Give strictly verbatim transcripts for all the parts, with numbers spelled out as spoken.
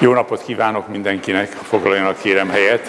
Jó napot kívánok mindenkinek, foglaljanak kérem helyet.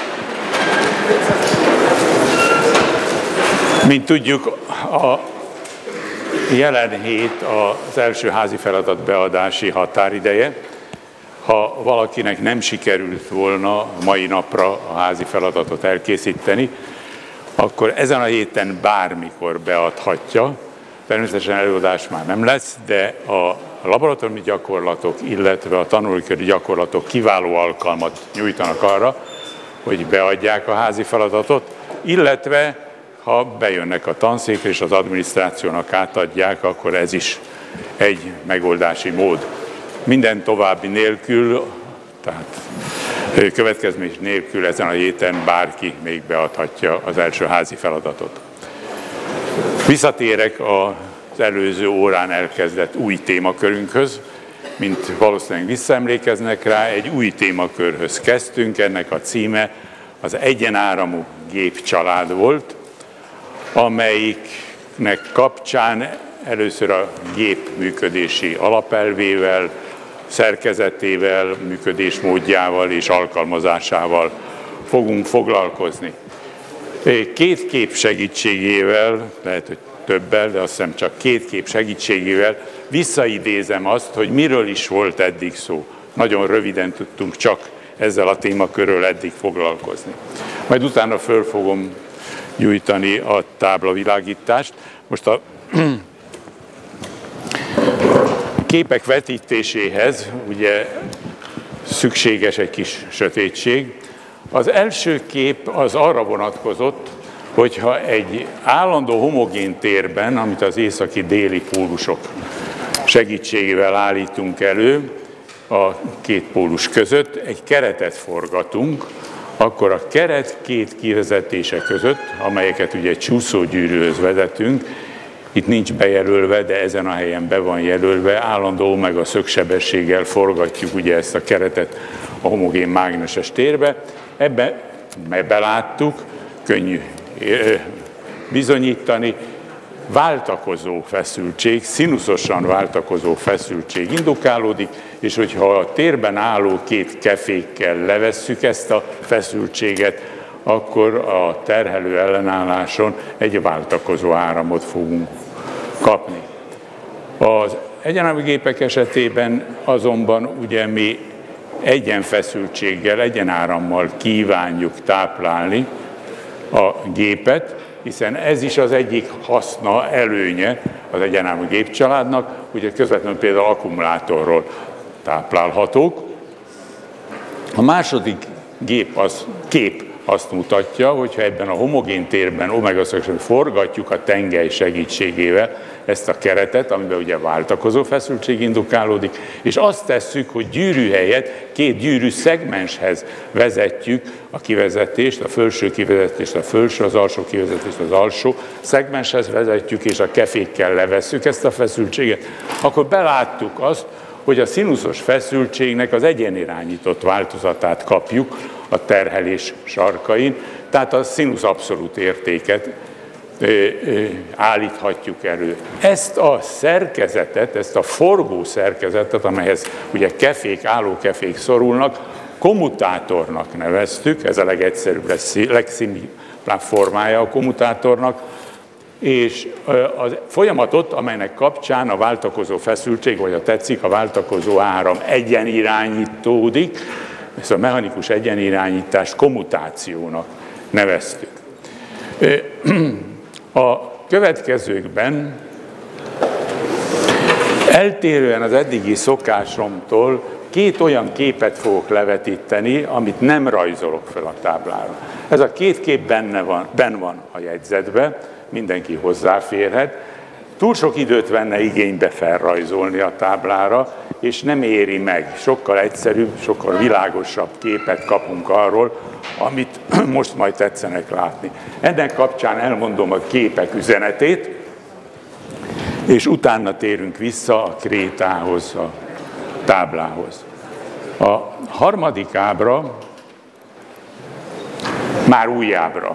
Mint tudjuk, a jelen hét az első házi feladat beadási határideje. Ha valakinek nem sikerült volna mai napra a házi feladatot elkészíteni, akkor ezen a héten bármikor beadhatja. Természetesen előadás már nem lesz, de a laboratóriumi gyakorlatok, illetve a tanulóköri gyakorlatok kiváló alkalmat nyújtanak arra, hogy beadják a házi feladatot, illetve ha bejönnek a tanszékre és az adminisztrációnak átadják, akkor ez is egy megoldási mód. Minden további nélkül, tehát következmény nélkül ezen a héten bárki még beadhatja az első házi feladatot. Visszatérek az előző órán elkezdett új témakörünkhöz, mint valószínűleg visszaemlékeznek rá, egy új témakörhöz kezdtünk, ennek a címe az egyenáramú gépcsalád volt, amelyiknek kapcsán először a gép működési alapelvével, szerkezetével, működésmódjával és alkalmazásával fogunk foglalkozni. Két kép segítségével, lehet, hogy többel, de azt hiszem csak két kép segítségével visszaidézem azt, hogy miről is volt eddig szó. Nagyon röviden tudtunk csak ezzel a témakörről eddig foglalkozni. Majd utána föl fogom gyújtani a táblavilágítást. Most a képek vetítéséhez ugye szükséges egy kis sötétség. Az első kép az arra vonatkozott, hogyha egy állandó homogén térben, amit az északi-déli pólusok segítségével állítunk elő, a két pólus között egy keretet forgatunk, akkor a keret két kivezetése között, amelyeket ugye csúszógyűrűhöz vezetünk, itt nincs bejelölve, de ezen a helyen be van jelölve, állandó omega szögsebességgel forgatjuk ugye ezt a keretet a homogén mágneses térbe. Ebbe beláttuk, könnyű bizonyítani, váltakozó feszültség, színuszosan váltakozó feszültség indukálódik, és hogyha a térben álló két kefékkel levesszük ezt a feszültséget, akkor a terhelő ellenálláson egy váltakozó áramot fogunk kapni. Az egyenáramú gépek esetében azonban ugye mi egyenfeszültséggel, egyenárammal kívánjuk táplálni a gépet, hiszen ez is az egyik haszna, előnye az egyenáramú gépcsaládnak, ugye közvetlenül például akkumulátorról táplálhatók. A második gép az, kép azt mutatja, hogyha ebben a homogén térben omega szögesen forgatjuk a tengely segítségével ezt a keretet, amiben ugye váltakozó feszültség indukálódik, és azt tesszük, hogy gyűrű helyett két gyűrű szegmenshez vezetjük a kivezetést, a felső kivezetést, a felső, az alsó kivezetést, az alsó szegmenshez vezetjük, és a kefékkel levesszük ezt a feszültséget, akkor beláttuk azt, hogy a színuszos feszültségnek az egyenirányított változatát kapjuk a terhelés sarkain, tehát a színusz abszolút értéket ö, ö, állíthatjuk elő. Ezt a szerkezetet, ezt a forgó szerkezetet, amelyhez ugye kefék, állókefék szorulnak, kommutátornak neveztük, ez a legegyszerűbb, legszimplikább formája a kommutátornak, és a folyamatot, amelynek kapcsán a váltakozó feszültség, vagy a tetszik, a váltakozó áram egyenirányítódik, ezt a mechanikus egyenirányítást kommutációnak neveztük. A következőkben eltérően az eddigi szokásomtól két olyan képet fogok levetíteni, amit nem rajzolok fel a táblára. Ez a két kép benne van, benne van a jegyzetben, mindenki hozzáférhet. Túl sok időt venne igénybe felrajzolni a táblára, és nem éri meg. Sokkal egyszerűbb, sokkal világosabb képet kapunk arról, amit most majd tetszenek látni. Ennek kapcsán elmondom a képek üzenetét, és utána térünk vissza a krétához, a táblához. A harmadik ábra már új ábra.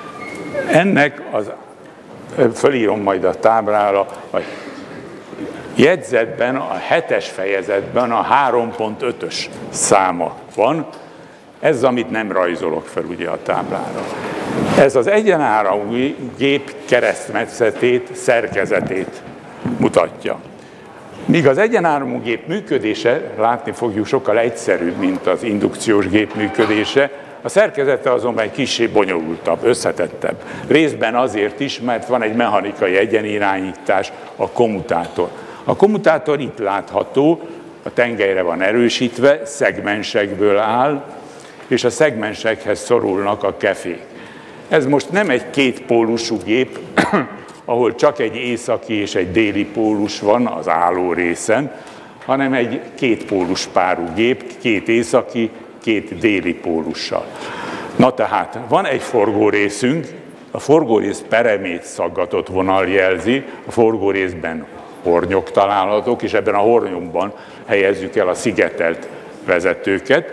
Ennek az, fölírom majd a táblára, a jegyzetben, a hetes fejezetben a három pont ötös száma van. Ez, amit nem rajzolok fel ugye a táblára. Ez az egyenáramú gép keresztmetszetét, szerkezetét mutatja. Míg az egyenáramú gép működése, látni fogjuk, sokkal egyszerűbb, mint az indukciós gép működése, a szerkezete azonban egy kissé bonyolultabb, összetettebb. Részben azért is, mert van egy mechanikai egyenirányítás, a kommutátor. A kommutátor itt látható, a tengelyre van erősítve, szegmensekből áll, és a szegmensekhez szorulnak a kefék. Ez most nem egy kétpólusú gép, ahol csak egy északi és egy déli pólus van az álló részen, hanem egy kétpólus párú gép, két északi, két déli pólussal. Na tehát, van egy forgórészünk, a forgórész peremét szaggatott vonal jelzi, a forgórészben hornyok találhatók, és ebben a hornyokban helyezzük el a szigetelt vezetőket.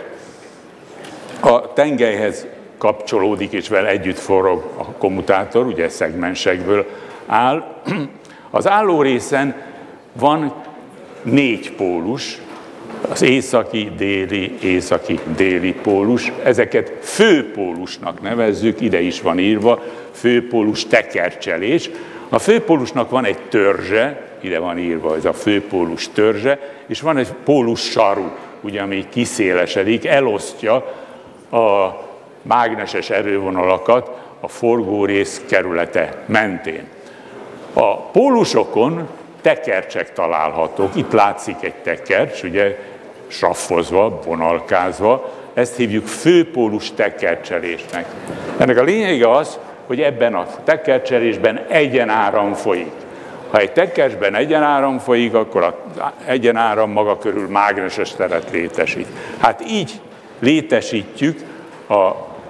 A tengelyhez kapcsolódik, és vele együtt forog a kommutátor, ugye szegmensekből áll. Az álló részen van négy pólus, az északi, déli, északi, déli pólus. Ezeket főpólusnak nevezzük, ide is van írva, főpólus tekercselés. A főpólusnak van egy törzse, ide van írva ez a főpólus törzse, és van egy pólus saru, ugye, ami kiszélesedik, elosztja a mágneses erővonalakat a forgórész kerülete mentén. A pólusokon tekercsek találhatók, itt látszik egy tekercs, ugye saffozva, vonalkázva, ezt hívjuk főpólus tekercselésnek. Ennek a lényege az, hogy ebben a tekercselésben egyenáram folyik. Ha egy tekercsben egyenáram folyik, akkor az egyenáram maga körül mágneses teret létesít. Hát így létesítjük a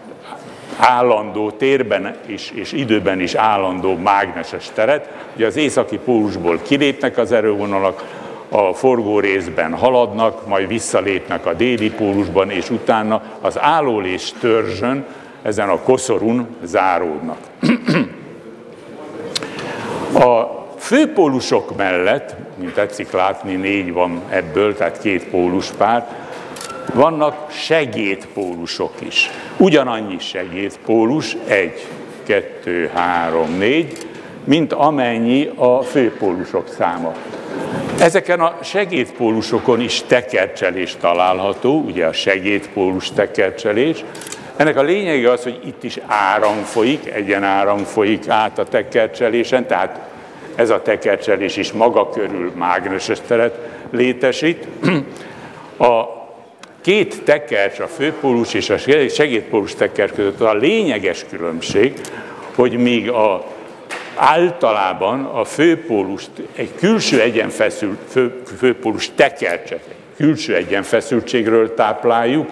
állandó térben is, és időben is állandó mágneses teret. Ugye az északi pólusból kilépnek az erővonalak, a forgórészben haladnak, majd visszalépnek a déli pólusban, és utána az állólés törzsön, ezen a koszorún záródnak. A főpólusok mellett, mint tetszik látni, négy van ebből, tehát két póluspár, vannak segédpólusok is. Ugyanannyi segédpólus, egy, kettő, három, négy, mint amennyi a főpólusok száma. Ezeken a segédpólusokon is tekercselés található, ugye a segédpólus tekercselés. Ennek a lényege az, hogy itt is áram folyik, egyenáram folyik át a tekercselésen, tehát ez a tekercselés is maga körül mágneses teret létesít. A két tekercs, a főpólus és a segédpólus tekercs között a lényeges különbség, hogy míg a, általában a főpólust egy külső egyenfeszült, fő, főpólus tekercset, külső egyenfeszültségről tápláljuk,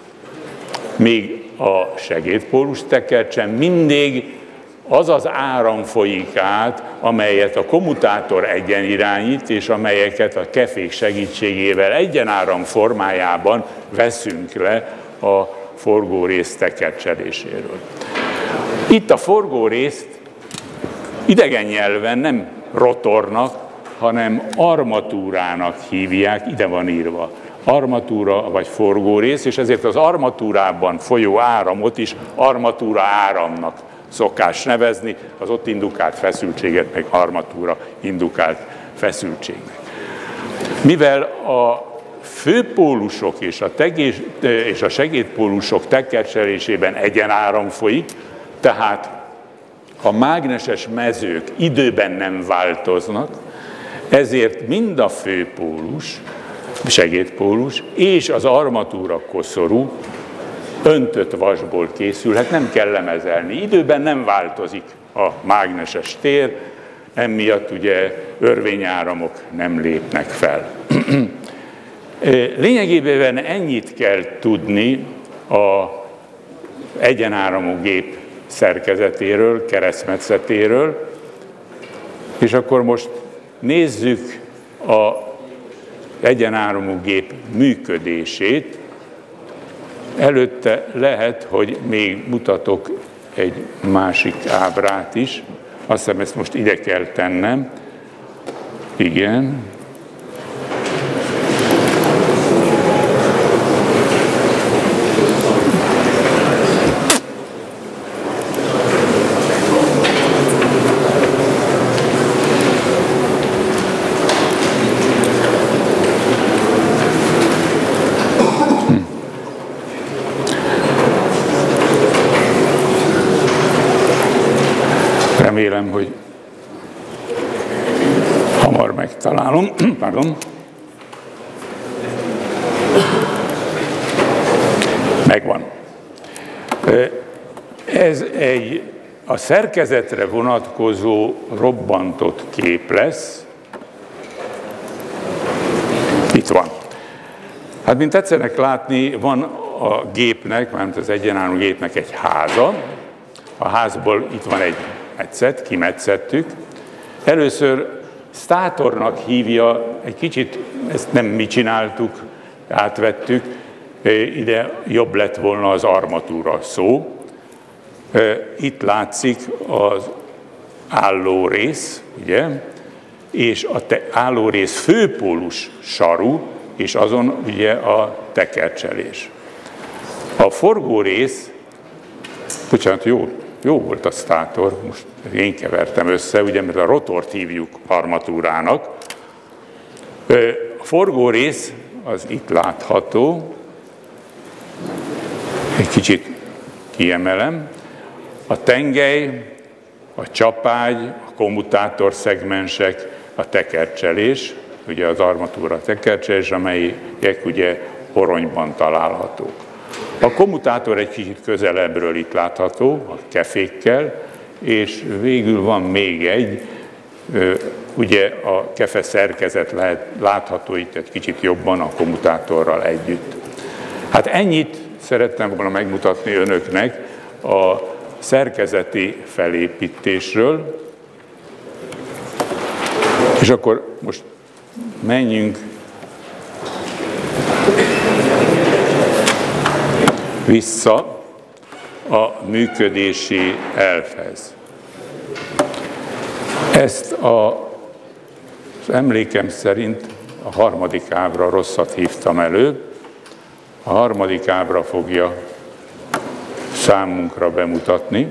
még a segédpólus tekercsen mindig az az áram folyik át, amelyet a kommutátor egyenirányít, és amelyeket a kefék segítségével egyenáram formájában veszünk le a forgórész tekercseléséről. Itt a forgórészt idegen nyelven nem rotornak, hanem armatúrának hívják, ide van írva. Armatúra vagy forgórész, és ezért az armatúrában folyó áramot is armatúra áramnak szokás nevezni, az ott indukált feszültséget meg armatúra indukált feszültségnek. Mivel a főpólusok és a, tegés, és a segédpólusok tekercselésében egyenáram folyik, tehát a mágneses mezők időben nem változnak, ezért mind a főpólus, segédpólus és az armatúra koszorú öntött vasból készülhet, nem kell lemezelni. Időben nem változik a mágneses tér, emiatt ugye örvényáramok nem lépnek fel. Lényegében ennyit kell tudni az egyenáramú gép szerkezetéről, keresztmetszetéről, és akkor most nézzük az egyenáramú gép működését. Előtte lehet, hogy még mutatok egy másik ábrát is. Azt hiszem, ezt most ide kell tennem. Igen. megtalálom. Pardon. Megvan. Ez egy a szerkezetre vonatkozó robbantott kép lesz. Itt van. Hát, mint tetszenek látni, van a gépnek, mármint az egyenálló gépnek egy háza. A házból itt van egy metszet, kimetszettük. Először státornak hívja, egy kicsit, ezt nem mi csináltuk, átvettük, ide jobb lett volna az armatúra szó. Itt látszik az állórész, ugye, és a te, állórész főpólus saru, és azon ugye a tekercselés. A forgórész, bocsánat, jó, jó volt a státor, most én kevertem össze, ugye, mert a rotort hívjuk armatúrának. A forgórész az itt látható, egy kicsit kiemelem. A tengely, a csapágy, a kommutátor szegmensek, a tekercselés, ugye az armatúra tekercselés, amelyek ugye horonyban találhatók. A kommutátor egy kicsit közelebbről itt látható, a kefékkel, és végül van még egy, ugye a kefe szerkezet lehet, látható itt egy kicsit jobban a kommutátorral együtt. Hát ennyit szerettem volna megmutatni önöknek a szerkezeti felépítésről, és akkor most menjünk vissza a működési elvhez. Ezt a, az emlékem szerint a harmadik ábra rosszat hívtam elő. A harmadik ábra fogja számunkra bemutatni.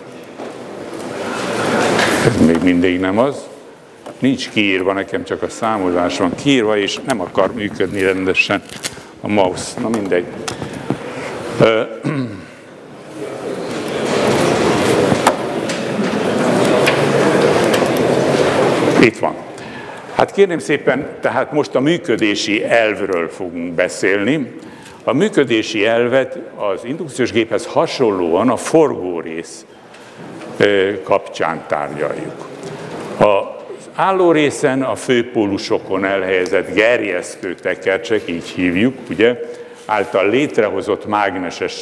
Ez még mindig nem az. Nincs kiírva, nekem csak a számolás van kiírva, és nem akar működni rendesen a mouse. Na mindegy. Itt van. Hát kérném szépen, tehát most a működési elvről fogunk beszélni. A működési elvet az indukciós géphez hasonlóan a forgórész kapcsán tárgyaljuk. Az állórészen a főpólusokon elhelyezett gerjesztő tekercsek, így hívjuk, ugye, által létrehozott mágneses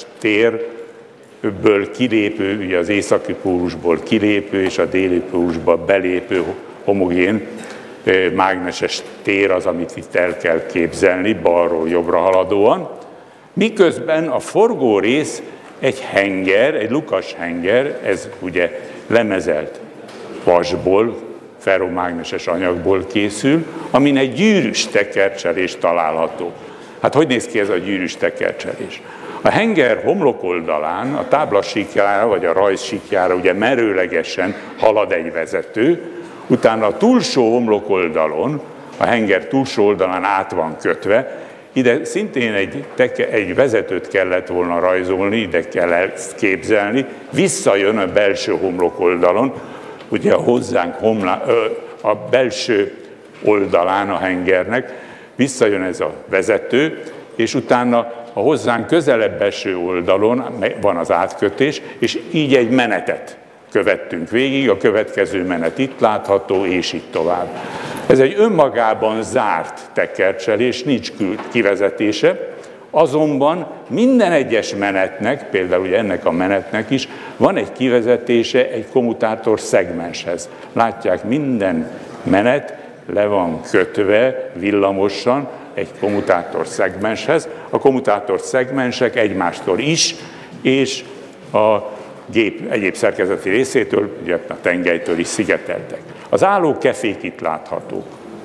térből kilépő, ugye az északi pólusból kilépő és a déli pólusba belépő homogén mágneses tér az, amit itt el kell képzelni, balról jobbra haladóan. Miközben a forgórész egy henger, egy lukas henger, ez ugye lemezelt vasból, ferromágneses anyagból készül, amin egy gyűrűs tekercselés található. Hát hogy néz ki ez a gyűrűs tekercselés? A henger homlokoldalán, a táblasíkjára vagy a rajzsíkjára ugye merőlegesen halad egy vezető, utána a túlsó homlokoldalon, a henger túlsó oldalán át van kötve, ide szintén egy, teke, egy vezetőt kellett volna rajzolni, ide kell ezt képzelni, visszajön a belső homlokoldalon, ugye a hozzánk homlá, a belső oldalán a hengernek, visszajön ez a vezető, és utána a hozzánk közelebb eső oldalon van az átkötés, és így egy menetet követtünk végig, a következő menet itt látható, és így tovább. Ez egy önmagában zárt tekercselés, nincs kivezetése, azonban minden egyes menetnek, például ugye ennek a menetnek is van egy kivezetése egy kommutátor szegmenshez. Látják, minden menet le van kötve villamosan egy kommutátor szegmenshez. A kommutátor szegmensek egymástól is, és a gép egyéb szerkezeti részétől, ugye a tengelytől is szigeteltek. Az álló kefék itt láthatók.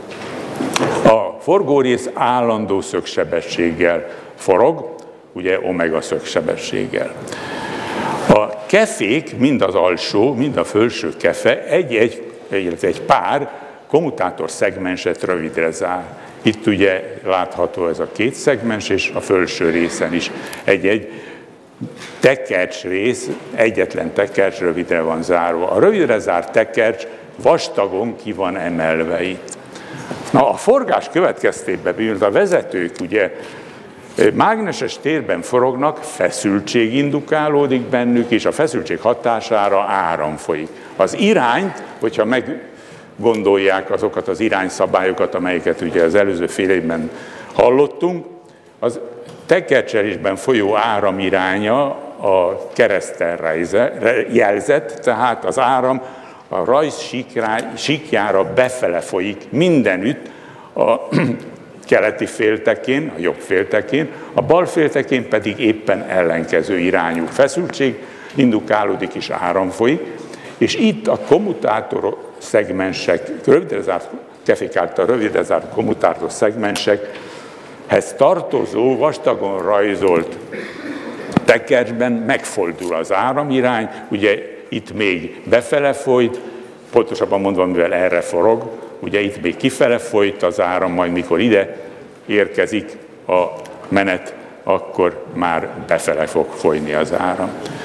A forgórész állandó szögsebességgel forog, ugye omega szögsebességgel. A kefék, mind az alsó, mind a felső kefe egy-egy, illetve egy pár kommutátor szegmenset rövidre zár. Itt ugye látható ez a két szegmens, és a felső részen is egy-egy tekercs rész, egyetlen tekercs rövidre van zárva. A rövidre zárt tekercs vastagon ki van emelve itt. Na, a forgás következtében, mivel a vezetők ugye mágneses térben forognak, feszültség indukálódik bennük, és a feszültség hatására áram folyik. Az irányt, hogyha meggondolják azokat az irányszabályokat, amelyeket ugye az előző fél évben hallottunk, az tekercselésben folyó áram iránya a kereszttel jelzett, tehát az áram a rajz síkjára befele folyik mindenütt, a keleti féltekén, a jobb féltekén, a bal féltekén pedig éppen ellenkező irányú feszültség indukálódik és áram folyik, és itt a kommutátor szegmensek, rövidre zárt, kefék által rövidre zárt kommutátor szegmensekhez tartozó, vastagon rajzolt tekercsben megfordul az áramirány, ugye itt még befele folyt, pontosabban mondva, mivel erre forog, ugye itt még kifele folyt az áram, majd mikor ide érkezik a menet, akkor már befele fog folyni az áram.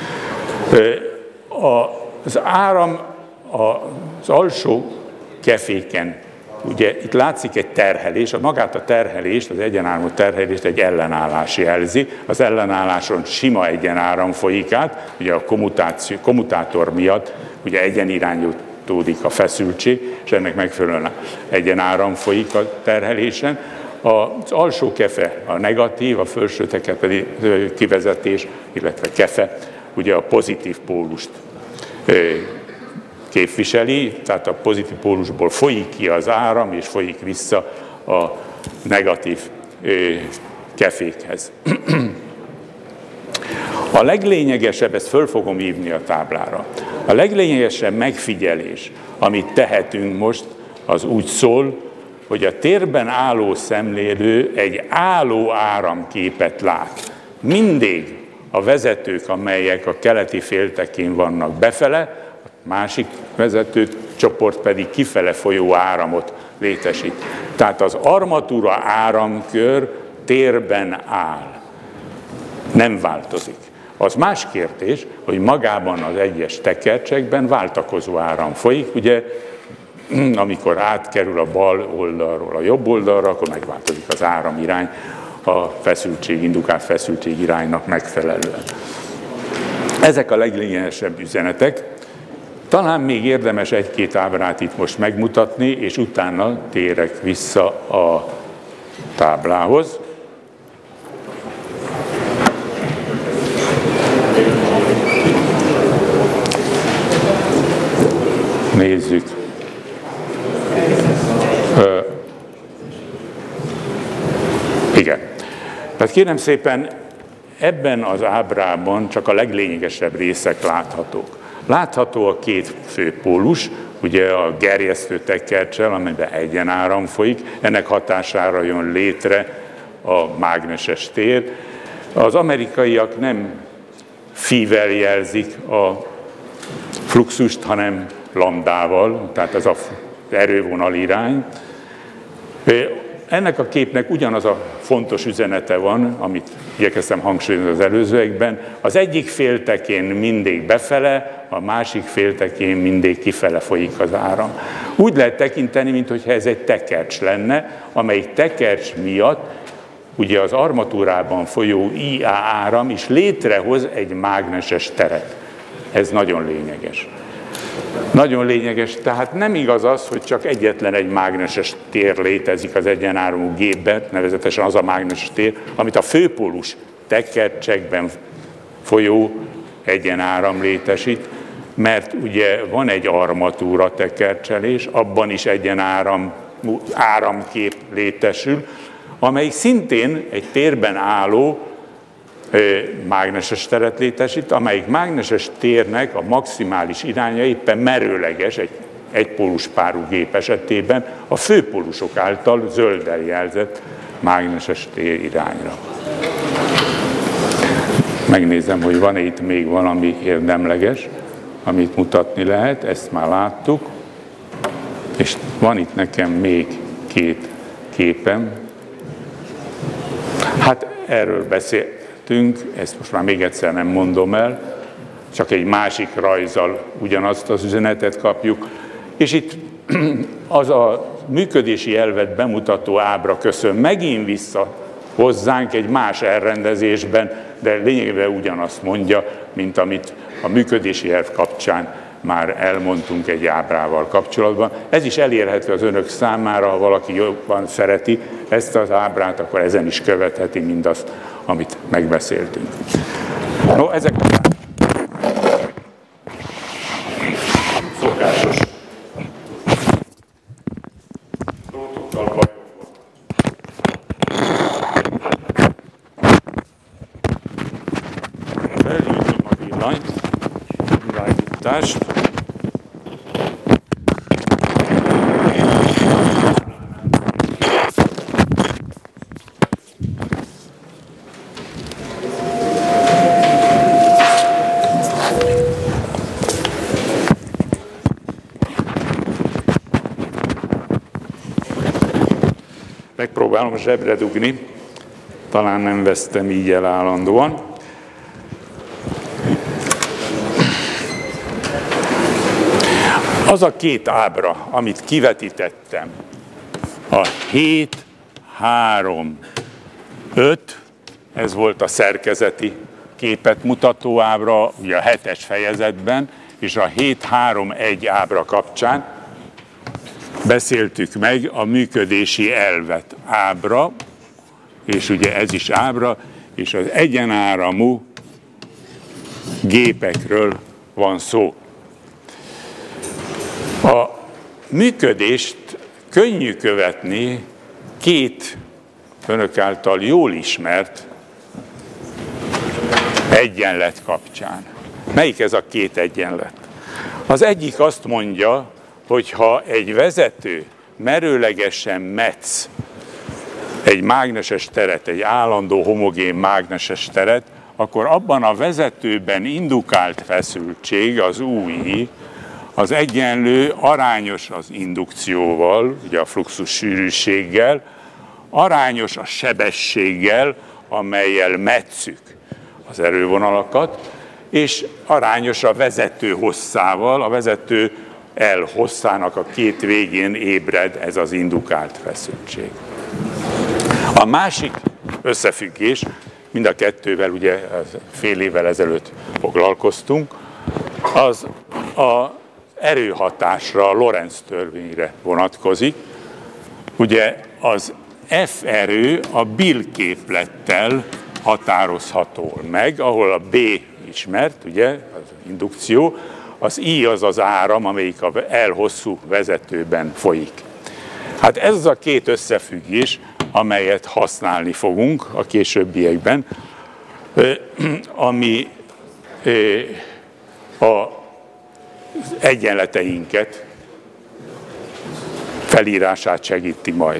Az áram az alsó keféken, ugye itt látszik egy terhelés, a magát a terhelést, az egyenáramú terhelést egy ellenállás jelzi. Az ellenálláson sima egyenáram folyik át, ugye a kommutáció, kommutátor miatt ugye egyenirányútódik a feszültség, és ennek megfelelően egyenáram folyik a terhelésen. Az alsó kefe a negatív, a felső teker pedig kivezetés, illetve kefe, ugye a pozitív pólust képviseli, tehát a pozitív pólusból folyik ki az áram, és folyik vissza a negatív kefékhez. A leglényegesebb, ezt föl fogom írni a táblára, a leglényegesebb megfigyelés, amit tehetünk most, az úgy szól, hogy a térben álló szemlélő egy álló áramképet lát. Mindig a vezetők, amelyek a keleti féltekén vannak befele, másik vezető csoport pedig kifele folyó áramot létesít. Tehát az armatúra áramkör térben áll. Nem változik. Az más kérdés, hogy magában az egyes tekercsekben váltakozó áram folyik, ugye amikor átkerül a bal oldalról a jobb oldalra, akkor megváltozik az áramirány a feszültség, indukált feszültség iránynak megfelelően. Ezek a leglényegesebb üzenetek. Talán még érdemes egy-két ábrát itt most megmutatni, és utána térek vissza a táblához. Nézzük. Ö, igen. Tehát kérem szépen, ebben az ábrában csak a leglényegesebb részek láthatók. Látható a két fő pólus, ugye a gerjesztő tekerccsel, amiben egyenáram folyik, ennek hatására jön létre a mágneses tér. Az amerikaiak nem phi-vel jelzik a fluxust, hanem lambdával, tehát ez az erővonal irány. Ennek a képnek ugyanaz a fontos üzenete van, amit igyekeztem hangsúlyozni az előzőekben. Az egyik féltekén mindig befele, a másik féltekén mindig kifele folyik az áram. Úgy lehet tekinteni, mintha ez egy tekercs lenne, amelyik tekercs miatt ugye az armatúrában folyó I A áram is létrehoz egy mágneses teret. Ez nagyon lényeges. Nagyon lényeges, tehát nem igaz az, hogy csak egyetlen egy mágneses tér létezik az egyenáramú gépben, nevezetesen az a mágneses tér, amit a főpólus tekercsekben folyó egyenáram létesít, mert ugye van egy armatúra tekercselés, abban is egyenáram áramkép létesül, amely szintén egy térben álló mágneses teret létesít, amelyik mágneses térnek a maximális iránya éppen merőleges egy egypólus párú gép esetében a főpólusok által zölddel jelzett mágneses tér irányra. Megnézem, hogy van-e itt még valami érdemleges, amit mutatni lehet, ezt már láttuk, és van itt nekem még két képem. Hát erről beszél. Ezt most már még egyszer nem mondom el, csak egy másik rajzzal ugyanazt az üzenetet kapjuk, és itt az a működési elvet bemutató ábra köszön megint vissza hozzánk egy más elrendezésben, de lényegében ugyanazt mondja, mint amit a működési elv kapcsán már elmondtunk egy ábrával kapcsolatban. Ez is elérhető az önök számára, ha valaki jobban szereti ezt az ábrát, akkor ezen is követheti mindazt, amit megbeszéltünk. No, ezek a szokásos drótokkal bajok. Felhűtöm a villanyt, világítást. Megpróbálom zsebre dugni, talán nem vesztem így el állandóan. Az a két ábra, amit kivetítettem, a hét, három, öt, ez volt a szerkezeti képet mutató ábra, ugye a hetes fejezetben, és a hét, három, egy ábra kapcsán beszéltük meg a működési elvet ábra, és ugye ez is ábra, és az egyenáramú gépekről van szó. A működést könnyű követni két önök által jól ismert egyenlet kapcsán. Melyik ez a két egyenlet? Az egyik azt mondja, hogy ha egy vezető merőlegesen metsz egy mágneses teret, egy állandó homogén mágneses teret, akkor abban a vezetőben indukált feszültség, az u i, az egyenlő arányos az indukcióval, ugye a fluxus sűrűséggel, arányos a sebességgel, amellyel metszük az erővonalakat, és arányos a vezető hosszával, a vezető L hosszának a két végén ébred ez az indukált feszültség. A másik összefüggés, mind a kettővel ugye fél évvel ezelőtt foglalkoztunk, az az erőhatásra, a Lorentz törvényre vonatkozik. Ugye az F erő a Bill képlettel határozható meg, ahol a B ismert, ugye, az indukció, az I az az áram, amelyik a L hosszú vezetőben folyik. Hát ez az a két összefüggés, amelyet használni fogunk a későbbiekben, ami az egyenleteinket felírását segíti majd.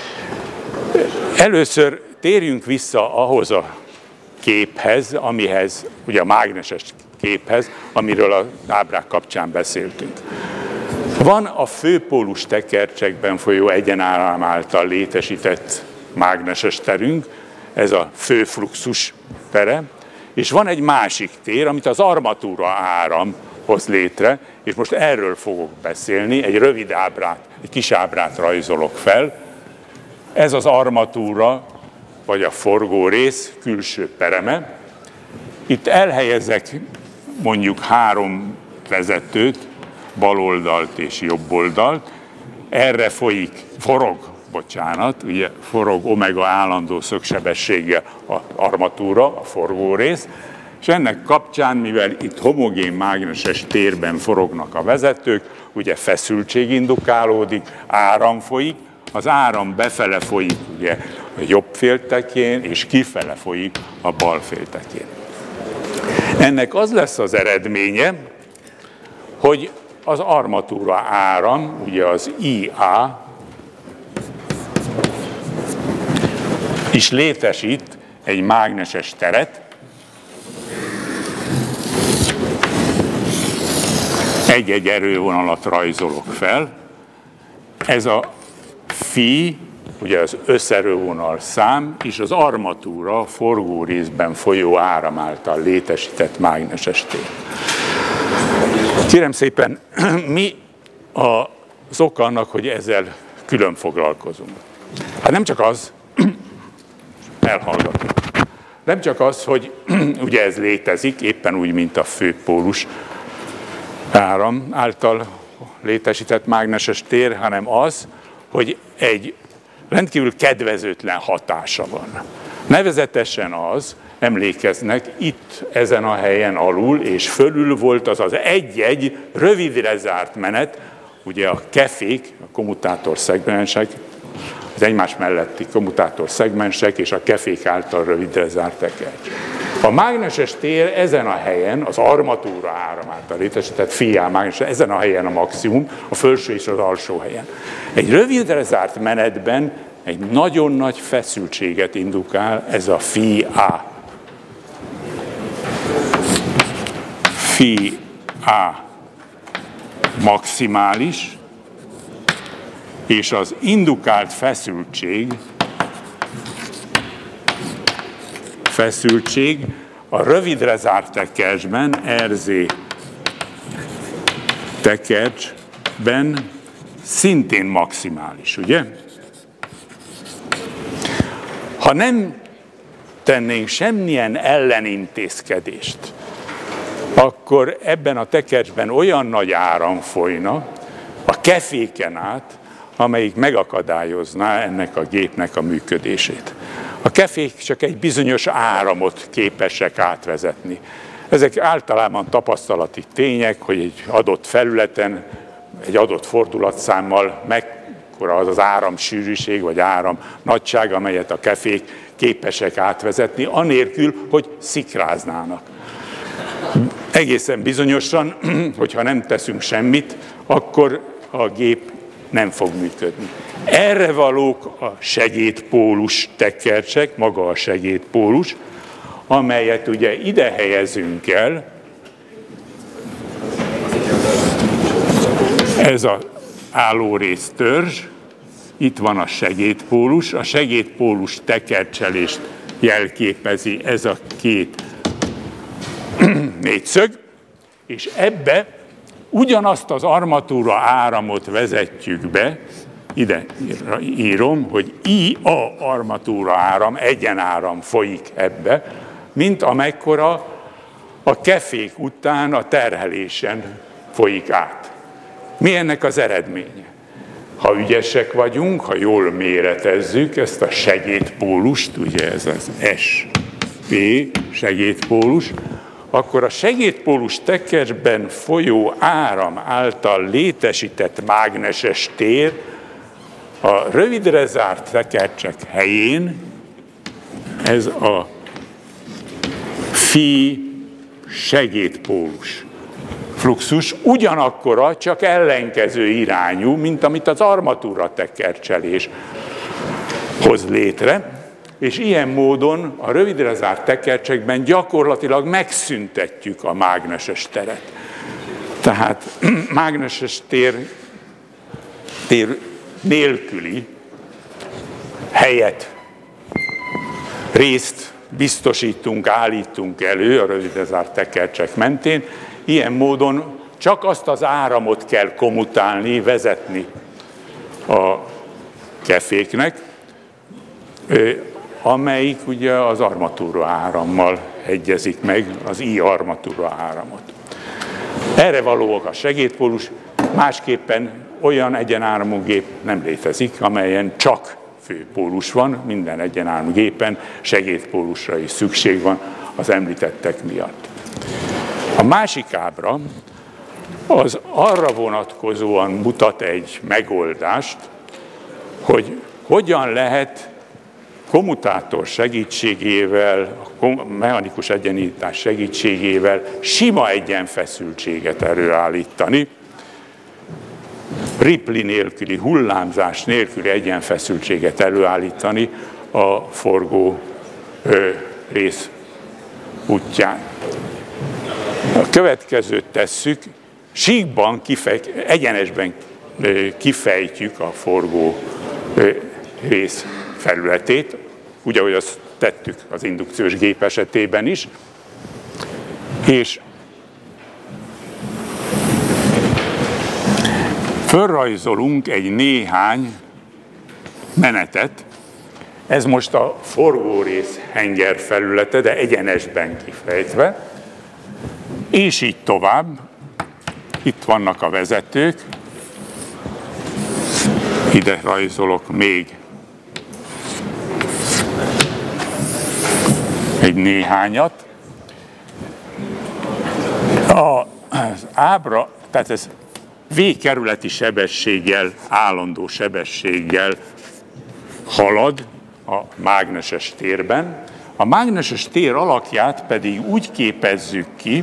Először térjünk vissza ahhoz a képhez, amihez, ugye a mágneses képhez, amiről az ábrák kapcsán beszéltünk. Van a főpólus tekercsekben folyó egyenáram által létesített mágneses terünk, ez a főfluxus tere, és van egy másik tér, amit az armatúra áram hoz létre, és most erről fogok beszélni, egy rövid ábrát, egy kis ábrát rajzolok fel. Ez az armatúra, vagy a forgórész külső pereme. Itt elhelyezek mondjuk három vezetőt, baloldalt és jobboldalt. Erre folyik, forog, bocsánat, ugye forog omega állandó szögsebességgel az armatúra, a forgórész, és ennek kapcsán, mivel itt homogén mágneses térben forognak a vezetők, ugye feszültség indukálódik, áram folyik, az áram befele folyik ugye a jobb féltekén, és kifele folyik a bal féltekén. Ennek az lesz az eredménye, hogy az armatúra áram, ugye az I A is létesít egy mágneses teret, egy-egy erővonalat rajzolok fel. Ez a phi, ugye az összerővonal szám, és az armatúra forgó részben folyó áram által létesített mágneses tér. Kérem szépen, mi a az oka annak, hogy ezzel külön foglalkozunk? Hát nem csak az, elhallgatom, nem csak az, hogy ugye ez létezik, éppen úgy, mint a főpólus áram által létesített mágneses tér, hanem az, hogy egy rendkívül kedvezőtlen hatása van. Nevezetesen az, emlékeznek, itt ezen a helyen alul és fölül volt az az egy-egy rövidre zárt menet, ugye a kefék, a kommutátor szegmensek, az egymás melletti kommutátor szegmensek és a kefék által rövidre zárt tekercs. A mágneses tér ezen a helyen, az armatúra áram által létesített φA mágneses, ezen a helyen a maximum, a felső és az alsó helyen. Egy rövidre zárt menetben egy nagyon nagy feszültséget indukál ez a φA. φA maximális, és az indukált feszültség, feszültség a rövidre zárt tekercsben, er zé tekercsben szintén maximális, ugye? Ha nem tennénk semmilyen ellenintézkedést, akkor ebben a tekercsben olyan nagy áram folyna a keféken át, amelyik megakadályozná ennek a gépnek a működését. A kefék csak egy bizonyos áramot képesek átvezetni. Ezek általában tapasztalati tények, hogy egy adott felületen, egy adott fordulatszámmal mekkora az az áramsűrűség, vagy áram nagyság, amelyet a kefék képesek átvezetni, anélkül, hogy szikráznának. Egészen bizonyosan, hogyha nem teszünk semmit, akkor a gép nem fog működni. Erre valók a segédpólus tekercsek, maga a segédpólus, amelyet ugye ide helyezünk el. Ez az állórész törzs, itt van a segédpólus, a segédpólus tekercselést jelképezi ez a két négyszög, és ebbe ugyanazt az armatúra áramot vezetjük be, ide írom, hogy I A armatúra áram, egyenáram folyik ebbe, mint amekkora a kefék után a terhelésen folyik át. Mi ennek az eredménye? Ha ügyesek vagyunk, ha jól méretezzük ezt a segédpólust, ugye ez az es pé segédpólus, akkor a segédpólus tekercsben folyó áram által létesített mágneses tér a rövidre zárt tekercsek helyén, ez a phi segédpólus fluxus ugyanakkora, csak ellenkező irányú, mint amit az armatúra tekercselés hoz létre, és ilyen módon a rövidre zárt tekercsekben gyakorlatilag megszüntetjük a mágneses teret. Tehát mágneses tér, tér nélküli helyet, részt biztosítunk, állítunk elő a rövidre zárt tekercsek mentén. Ilyen módon csak azt az áramot kell kommutálni, vezetni a keféknek, amelyik ugye az armatúra árammal egyezik meg, az I armatúra áramot. Erre valóak a segédpólus, másképpen olyan egyenáramú gép nem létezik, amelyen csak főpólus van, minden egyenáramú gépen segédpólusra is szükség van az említettek miatt. A másik ábra az arra vonatkozóan mutat egy megoldást, hogy hogyan lehet kommutátor segítségével, a mechanikus egyenítás segítségével sima egyenfeszültséget előállítani, Ripley nélküli, hullámzás nélküli egyenfeszültséget előállítani a forgó ö, rész útján. A következőt tesszük, síkban, kifej, egyenesben ö, kifejtjük a forgó ö, rész felületét, úgy, ahogy azt tettük az indukciós gép esetében is, és Fölrajzolunk egy néhány menetet, ez most a forgórész henger felülete, de egyenesben kifejtve, és így tovább. Itt vannak a vezetők, ide rajzolok még egy néhányat. Az ábra, tehát ez V-kerületi sebességgel, állandó sebességgel halad a mágneses térben. A mágneses tér alakját pedig úgy képezzük ki,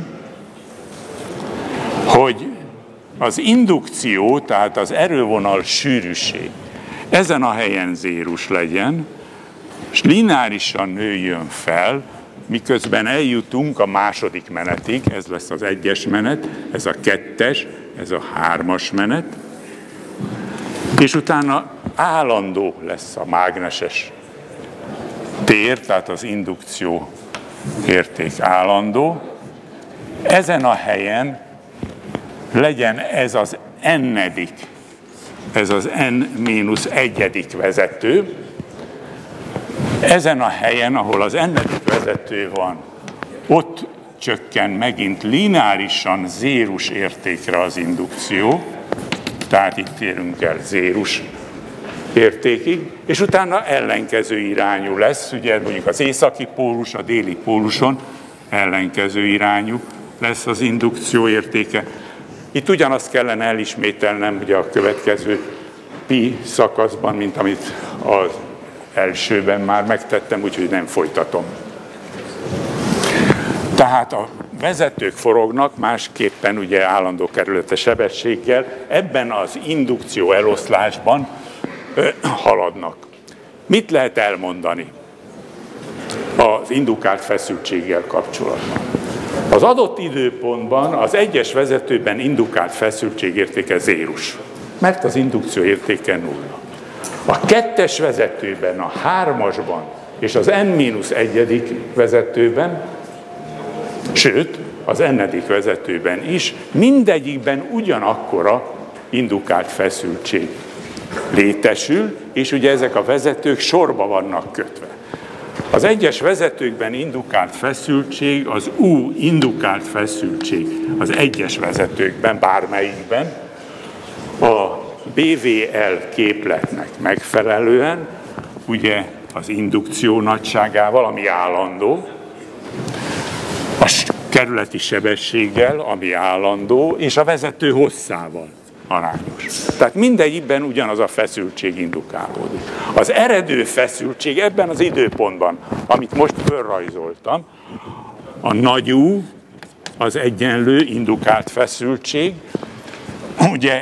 hogy az indukció, tehát az erővonal sűrűség ezen a helyen zérus legyen, és lineárisan nőjön fel, miközben eljutunk a második menetig, ez lesz az egyes menet, ez a kettes, ez a hármas menet, és utána állandó lesz a mágneses tér, tehát az indukció érték állandó. Ezen a helyen legyen ez az n-edik, ez az n mínusz egyedik vezető. Ezen a helyen, ahol az n-edik vezető van, ott csökken megint lineárisan zérus értékre az indukció, tehát itt érünk el zérus értékig, és utána ellenkező irányú lesz, ugye mondjuk az északi pólus, a déli póluson ellenkező irányú lesz az indukció értéke. Itt ugyanazt kellene elismételnem ugye a következő pi szakaszban, mint amit az elsőben már megtettem, úgyhogy nem folytatom. Tehát a vezetők forognak, másképpen ugye állandó kerülete sebességgel, ebben az indukció eloszlásban ö, haladnak. Mit lehet elmondani az indukált feszültséggel kapcsolatban? Az adott időpontban az egyes vezetőben indukált feszültség értéke zérus, mert az indukció értéke nulla. A kettes vezetőben, a hármasban és az n mínusz egyedik vezetőben, sőt, az n-edik vezetőben is, mindegyikben ugyanakkora indukált feszültség létesül, és ugye ezek a vezetők sorba vannak kötve. Az egyes vezetőkben indukált feszültség, az U indukált feszültség az egyes vezetőkben, bármelyikben, a bé vé el képletnek megfelelően, ugye az indukció nagyságával, ami állandó, a kerületi sebességgel, ami állandó, és a vezető hosszával arányos. Tehát mindegyikben ugyanaz a feszültség indukálódik. Az eredő feszültség ebben az időpontban, amit most fölrajzoltam, a nagy U, az egyenlő indukált feszültség, ugye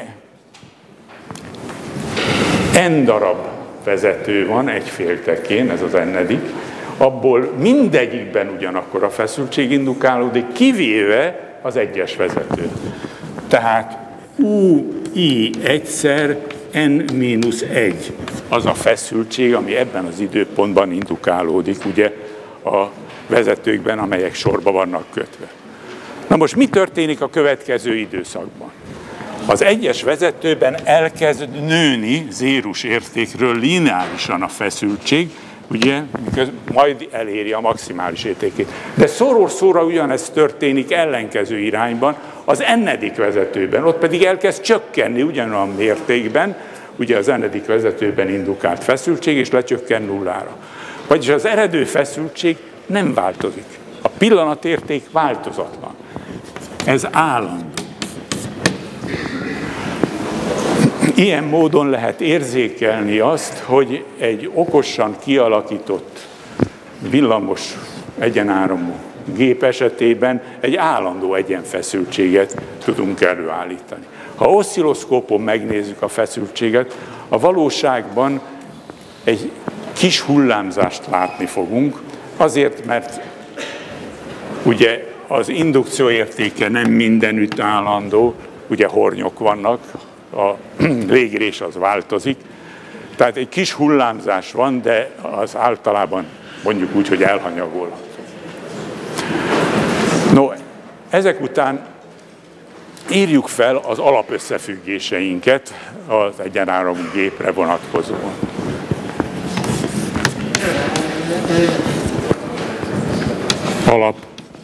n darab vezető van egy féltekén, ez az n-edik, abból mindegyikben ugyanakkor a feszültség indukálódik, kivéve az egyes vezető. Tehát u i egyszer n mínusz egy az a feszültség, ami ebben az időpontban indukálódik, ugye a vezetőkben, amelyek sorba vannak kötve. Na most mi történik a következő időszakban? Az egyes vezetőben elkezd nőni zérus értékről lineárisan a feszültség, ugye, majd eléri a maximális értékét. De szóról szóra ugyanez történik ellenkező irányban, az n-edik vezetőben, ott pedig elkezd csökkenni ugyanolyan mértékben, ugye az n-edik vezetőben indukált feszültség, és lecsökken nullára. Vagyis az eredő feszültség nem változik. A pillanatérték változatlan. Ez állandó. Ilyen módon lehet érzékelni azt, hogy egy okosan kialakított villamos egyenáramú gép esetében egy állandó egyenfeszültséget tudunk előállítani. Ha oszcilloszkópon megnézzük a feszültséget, a valóságban egy kis hullámzást látni fogunk, azért, mert ugye az indukció értéke nem mindenütt állandó, ugye hornyok vannak, a légirés az változik, tehát egy kis hullámzás van, de az általában mondjuk úgy, hogy elhanyagolható. No, ezek után írjuk fel az alapösszefüggéseinket az egyenáramú gépre vonatkozóan. Alap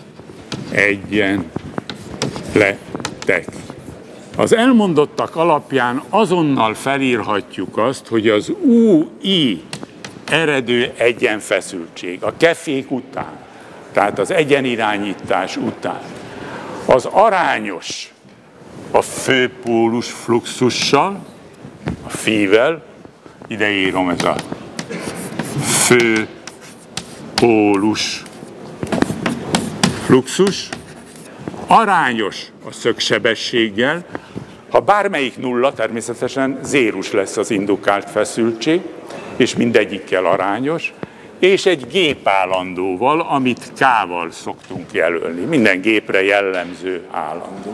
egyenletek. Az elmondottak alapján azonnal felírhatjuk azt, hogy az u i eredő egyenfeszültség a kefék után, tehát az egyenirányítás után, az arányos a főpólus fluxussal, a phi-vel, ide írom, ez a főpólus fluxus, arányos a szögsebességgel, ha bármelyik nulla, természetesen zérus lesz az indukált feszültség, és mindegyikkel arányos, és egy gépállandóval, amit K-val szoktunk jelölni. Minden gépre jellemző állandó.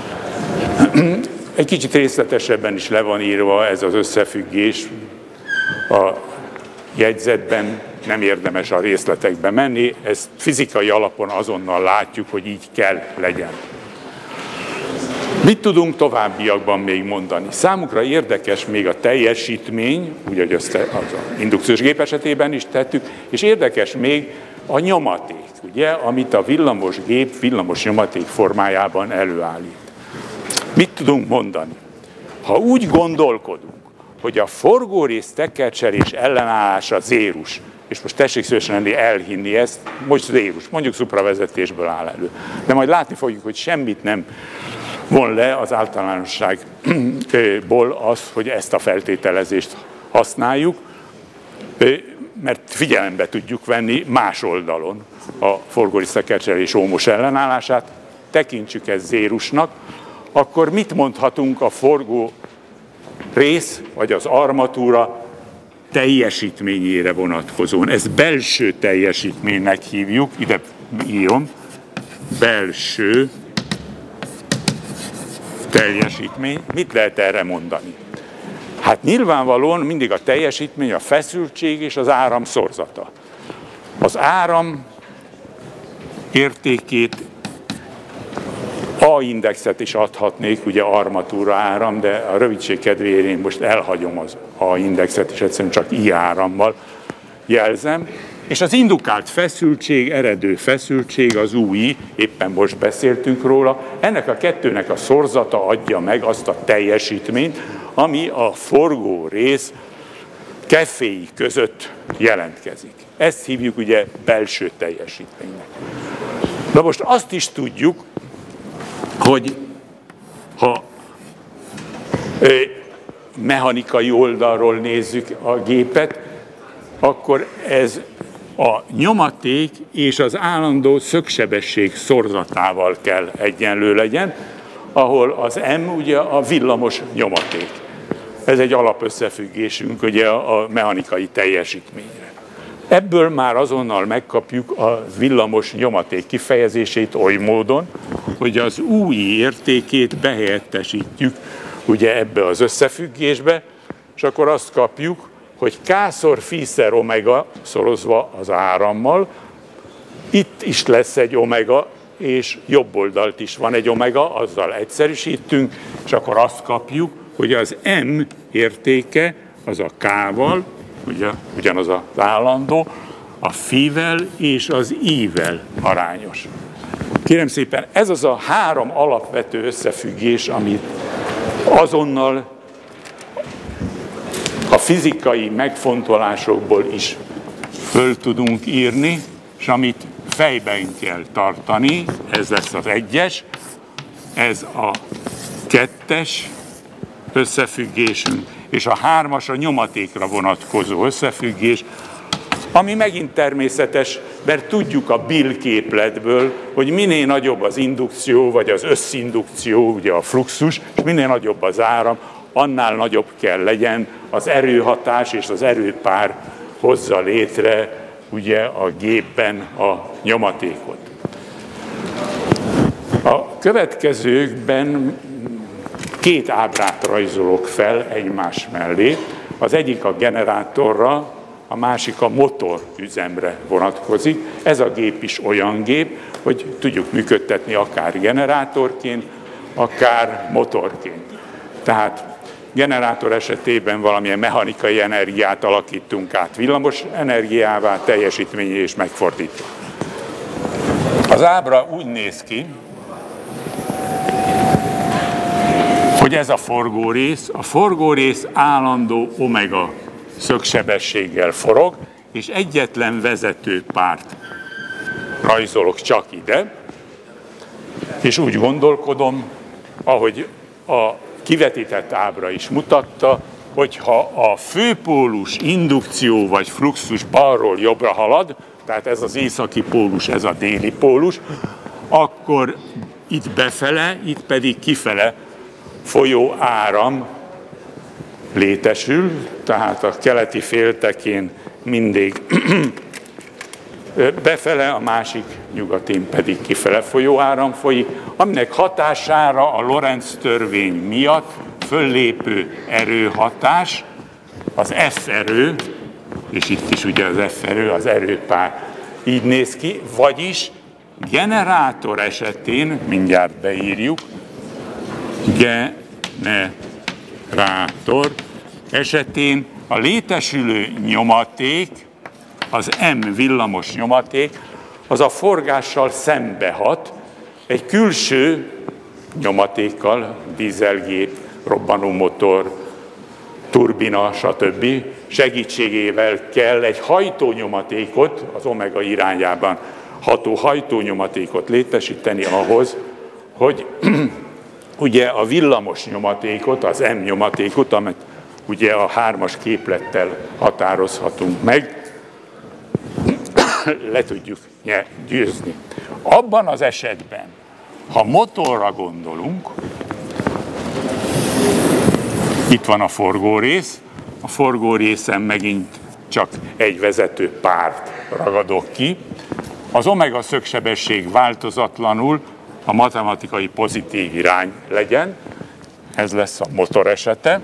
Egy kicsit részletesebben is le van írva ez az összefüggés a jegyzetben, nem érdemes a részletekbe menni, ezt fizikai alapon azonnal látjuk, hogy így kell legyen. Mit tudunk továbbiakban még mondani? Számukra érdekes még a teljesítmény, úgy, hogy azt az indukciós gép esetében is tettük, és érdekes még a nyomaték, ugye, amit a villamos gép villamos nyomaték formájában előállít. Mit tudunk mondani? Ha úgy gondolkodunk, hogy a forgórész tekercserés ellenállása zérus, és most tessék szívesen lenni elhinni ezt, most zérus, mondjuk szupravezetésből áll elő. De majd látni fogjuk, hogy semmit nem von le az általánosságból az, hogy ezt a feltételezést használjuk, mert figyelembe tudjuk venni más oldalon a forgórész tekercserés ómos ellenállását, tekintsük ezt zérusnak, akkor mit mondhatunk a forgó rész, vagy az armatúra teljesítményére vonatkozóan? Ezt belső teljesítménynek hívjuk, ide írom, belső teljesítmény. Mit lehet erre mondani? Hát nyilvánvalóan mindig a teljesítmény, a feszültség és az áram szorzata. Az áram értékét, A-indexet is adhatnék, ugye armatúra áram, de a rövidség kedvéért én most elhagyom az A-indexet, és egyszerűen csak I árammal jelzem. És az indukált feszültség, eredő feszültség, az u i, éppen most beszéltünk róla, ennek a kettőnek a szorzata adja meg azt a teljesítményt, ami a forgó rész keféi között jelentkezik. Ezt hívjuk ugye belső teljesítménynek. Na most azt is tudjuk, hogy ha mechanikai oldalról nézzük a gépet, akkor ez a nyomaték és az állandó szögsebesség szorzatával kell egyenlő legyen, ahol az M ugye a villamos nyomaték. Ez egy alapösszefüggésünk ugye a mechanikai teljesítményre. Ebből már azonnal megkapjuk a villamos nyomaték kifejezését oly módon, hogy az u i értékét behelyettesítjük ugye ebbe az összefüggésbe, és akkor azt kapjuk, hogy K-szor phi-szer omega szorozva az árammal, itt is lesz egy omega, és jobb oldalt is van egy omega, azzal egyszerűsítünk, és akkor azt kapjuk, hogy az M értéke az a K-val, ugye, ugyanaz az állandó, a phi-vel és az I-vel arányos. Kérem szépen, ez az a három alapvető összefüggés, amit azonnal a fizikai megfontolásokból is föl tudunk írni, és amit fejben kell tartani, ez lesz az egyes, ez a kettes összefüggésünk, és a hármas a nyomatékra vonatkozó összefüggés, ami megint természetes, mert tudjuk a Bill képletből, hogy minél nagyobb az indukció, vagy az összindukció, ugye a fluxus, és minél nagyobb az áram, annál nagyobb kell legyen az erőhatás, és az erőpár hozza létre ugye a gépben a nyomatékot. A következőkben két ábrát rajzolok fel egymás mellé. Az egyik a generátorra, a másik a motorüzemre vonatkozik. Ez a gép is olyan gép, hogy tudjuk működtetni akár generátorként, akár motorként. Tehát generátor esetében valamilyen mechanikai energiát alakítunk át villamos energiává, teljesítményé és megfordítva. Az ábra úgy néz ki, hogy ez a forgórész, a forgórész állandó omega szögsebességgel forog, és egyetlen vezetőpárt rajzolok csak ide, és úgy gondolkodom, ahogy a kivetített ábra is mutatta, hogyha a főpólus indukció vagy fluxus balról jobbra halad, tehát ez az északi pólus, ez a déli pólus, akkor itt befele, itt pedig kifele folyó áram létesül, tehát a keleti féltekén mindig befele, a másik nyugatin pedig kifele folyó áram folyik, aminek hatására a Lorentz törvény miatt föllépő erőhatás, az F erő, és itt is ugye az F erő, az erőpár így néz ki, vagyis generátor esetén, mindjárt beírjuk, generátor esetén a létesülő nyomaték, az M villamos nyomaték, az a forgással szembehat egy külső nyomatékkal, dízelgép, robbanómotor, turbina, stb. Segítségével kell egy hajtónyomatékot, az omega irányában ható hajtónyomatékot létesíteni ahhoz, hogy ugye a villamos nyomatékot, az M nyomatékot, amit ugye a hármas képlettel határozhatunk meg, le tudjuk győzni. Abban az esetben, ha motorra gondolunk, itt van a forgórész, a forgórészen megint csak egy vezető párt ragadok ki, az omega szögsebesség változatlanul a matematikai pozitív irány legyen, ez lesz a motor esete.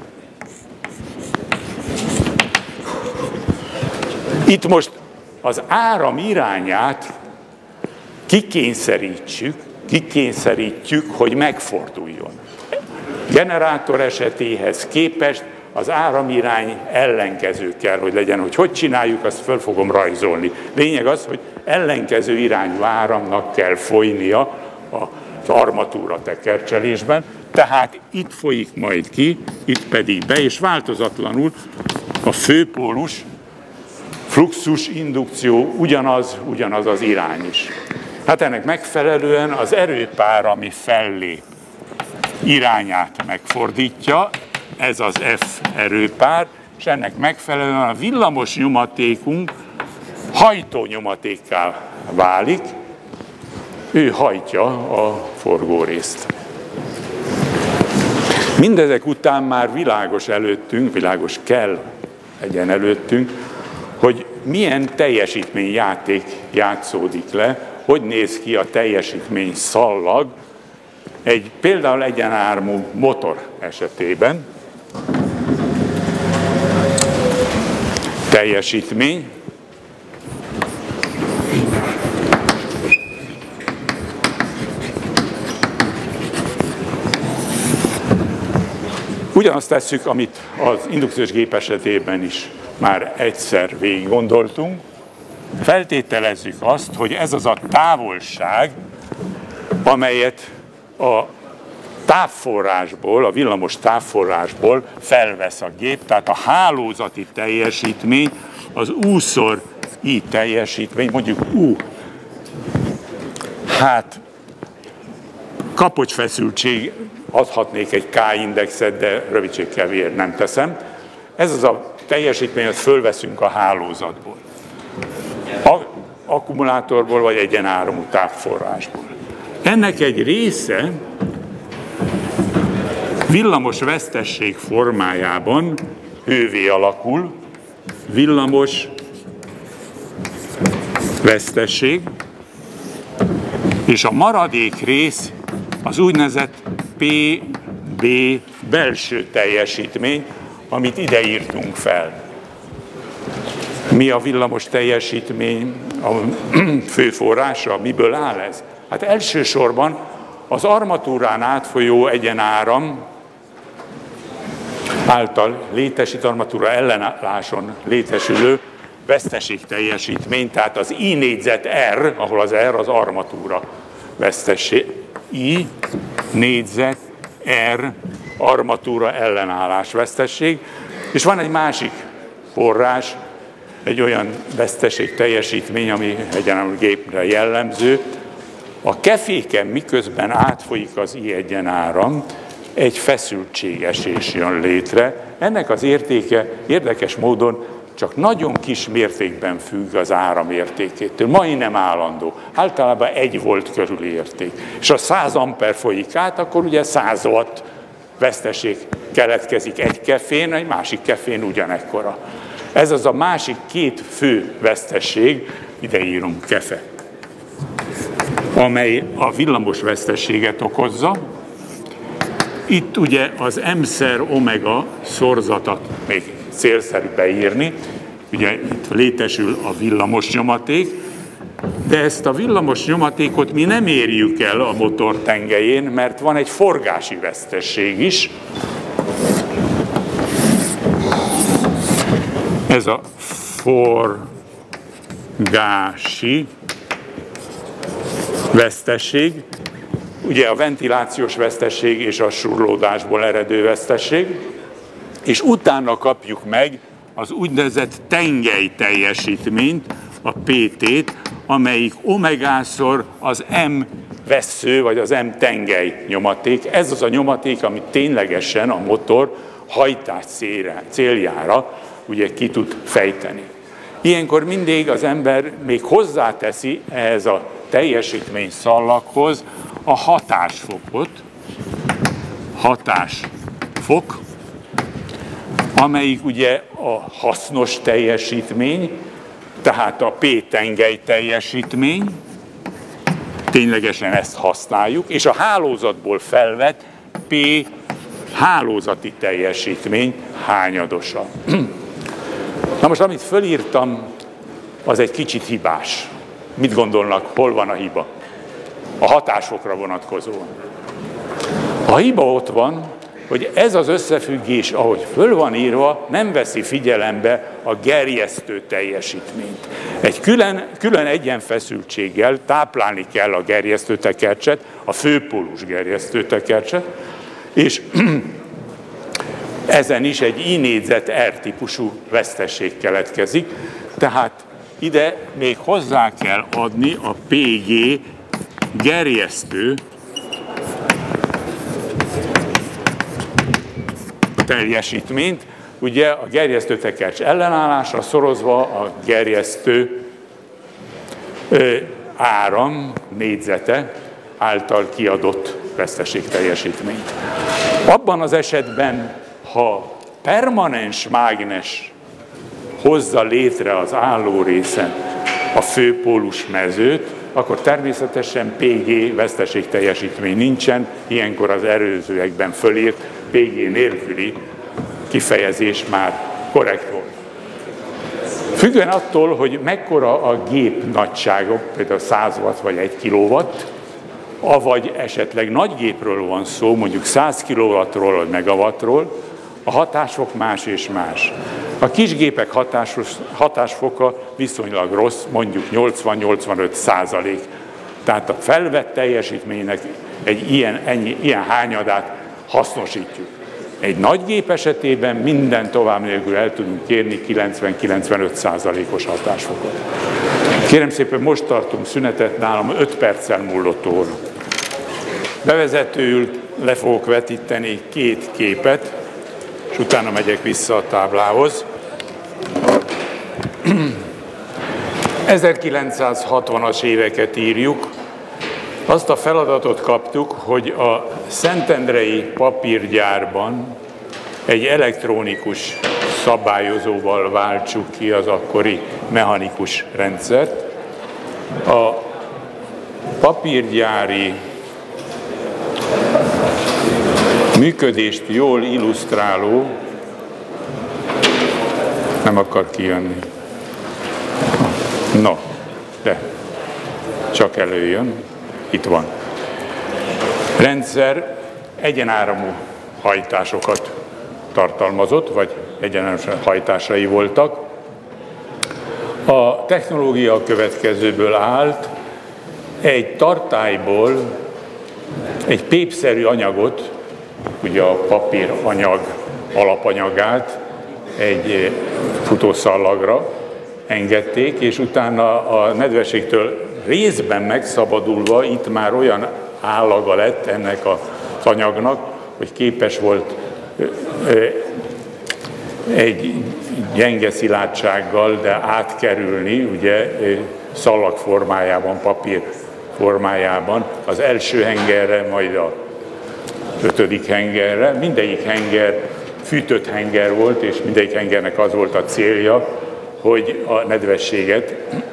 Itt most az áram irányát kikényszerítsük, kikényszerítjük, hogy megforduljon. Generátor esetéhez képest az áramirány ellenkező kell, hogy legyen. Hogy hogy csináljuk, azt föl fogom rajzolni. Lényeg az, hogy ellenkező irányú áramnak kell folynia az armatúra tekercselésben, tehát itt folyik majd ki, itt pedig be, és változatlanul a főpólus, fluxus, indukció, ugyanaz, ugyanaz az irány is. Hát ennek megfelelően az erőpár, ami fellép, irányát megfordítja, ez az F erőpár, és ennek megfelelően a villamos nyomatékunk hajtónyomatékká válik, ő hajtja a forgórészt. Mindezek után már világos előttünk, világos kell legyen előttünk, hogy milyen teljesítményjáték játszódik le, hogy néz ki a teljesítmény szallag egy például egyenármú motor esetében. Teljesítmény. Ugyanazt tesszük, amit az indukciós gép esetében is már egyszer végig gondoltunk. Feltételezzük azt, hogy ez az a távolság, amelyet a távforrásból, a villamos távforrásból felvesz a gép, tehát a hálózati teljesítmény az U-szor I teljesítmény, mondjuk U, hát kapocsfeszültség, adhatnék egy K-indexet, de rövidségkedvéért nem teszem. Ez az a teljesítmény, azt fölveszünk a hálózatból, a akkumulátorból vagy egyenáramú távforrásból. Ennek egy része villamos vesztesség formájában hővé alakul, villamos vesztesség, és a maradék rész az úgynevezett pé bé belső teljesítmény, amit ide írtunk fel. Mi a villamos teljesítmény, a fő forrása, miből áll ez? Hát elsősorban az armatúrán átfolyó egyenáram által létesít, armatúra ellenálláson létesülő veszteségteljesítmény, tehát az I négyzet R, ahol az R az armatúra vesztesség, I négyzet R armatúra ellenállás vesztesség, és van egy másik forrás, egy olyan veszteség teljesítmény, ami egyenlő gépre jellemző. A keféken miközben átfolyik az I egyenáram, egy feszültségesés jön létre. Ennek az értéke érdekes módon csak nagyon kis mértékben függ az áram értékétől, majdnem állandó. Általában egy volt körüli érték. És ha száz amper folyik át, akkor ugye száz watt veszteség keletkezik egy kefén, egy másik kefén ugyanekkora. Ez az a másik két fő vesztesség, ide írunk kefe, amely a villamos vesztességet okozza. Itt ugye az M-szer omega szorzatát még célszerű beírni, ugye itt létesül a villamos nyomaték, de ezt a villamos nyomatékot mi nem érjük el a motor tengelyén, mert van egy forgási vesztesség is. Ez a forgási vesztesség, ugye a ventilációs vesztesség és a surlódásból eredő vesztesség, és utána kapjuk meg az úgynevezett tengely teljesítményt, a pé té-t, amelyik omegánszor az M vessző, vagy az M tengely nyomaték. Ez az a nyomaték, amit ténylegesen a motor hajtás céljára ugye ki tud fejteni. Ilyenkor mindig az ember még hozzáteszi ehhez a teljesítmény szallaghoz a hatásfokot, hatásfok, amelyik ugye a hasznos teljesítmény, tehát a P-tengely teljesítmény, ténylegesen ezt használjuk, és a hálózatból felvett P hálózati teljesítmény hányadosa. Na most, amit fölírtam, az egy kicsit hibás. Mit gondolnak, hol van a hiba? A hatásfokra vonatkozóan. A hiba ott van, hogy ez az összefüggés, ahogy föl van írva, nem veszi figyelembe a gerjesztő teljesítményt. Egy külön, külön egyenfeszültséggel táplálni kell a gerjesztőtekercset, a főpólus gerjesztőtekercset, és ezen is egy I négyzet R típusú vesztesség keletkezik, tehát ide még hozzá kell adni a pé gé gerjesztő teljesítményt, ugye a gerjesztőtekercs ellenállásra szorozva a gerjesztő ö, áram négyzete által kiadott veszteségteljesítményt. Abban az esetben, ha permanens mágnes hozza létre az állórészen a főpólus mezőt, akkor természetesen pé gé veszteségteljesítmény nincsen, ilyenkor az előzőekben fölírt pé gé nélküli kifejezés már korrekt volt. Függően attól, hogy mekkora a gép nagysága, például száz watt vagy egy kilowatt, avagy esetleg nagy gépről van szó, mondjuk száz kilowattról vagy megawattról, a hatásfok más és más. A kis gépek hatásos, hatásfoka viszonylag rossz, mondjuk nyolcvan-nyolcvanöt százalék. Tehát a felvett teljesítménynek egy ilyen, ennyi, ilyen hányadát hasznosítjuk. Egy nagy gép esetében minden tovább nélkül el tudunk kérni kilencven-kilencvenöt százalékos hatásfokot. Kérem szépen, most tartunk szünetet, nálam öt perccel múlott óra. Bevezetőül le fogok vetíteni két képet, és utána megyek vissza a táblához. ezerkilencszázhatvanas éveket írjuk. Azt a feladatot kaptuk, hogy a szentendrei papírgyárban egy elektronikus szabályozóval váltsuk ki az akkori mechanikus rendszert. A papírgyári működést jól illusztráló, nem akar kijönni. No, de csak előjön, itt van. rendszer egyenáramú hajtásokat tartalmazott, vagy egyenáramú hajtásai voltak. A technológia a következőből állt: egy tartályból egy pépszerű anyagot, ugye a papír anyag alapanyagát egy futószallagra engedték, és utána a nedvességtől részben megszabadulva itt már olyan állaga lett ennek az anyagnak, hogy képes volt egy gyenge szilárdsággal, de átkerülni, ugye szallag formájában, papír formájában az első hengerre, majd a ötödik hengerre. Mindegyik henger fűtött henger volt, és mindegyik hengernek az volt a célja, hogy a nedvességet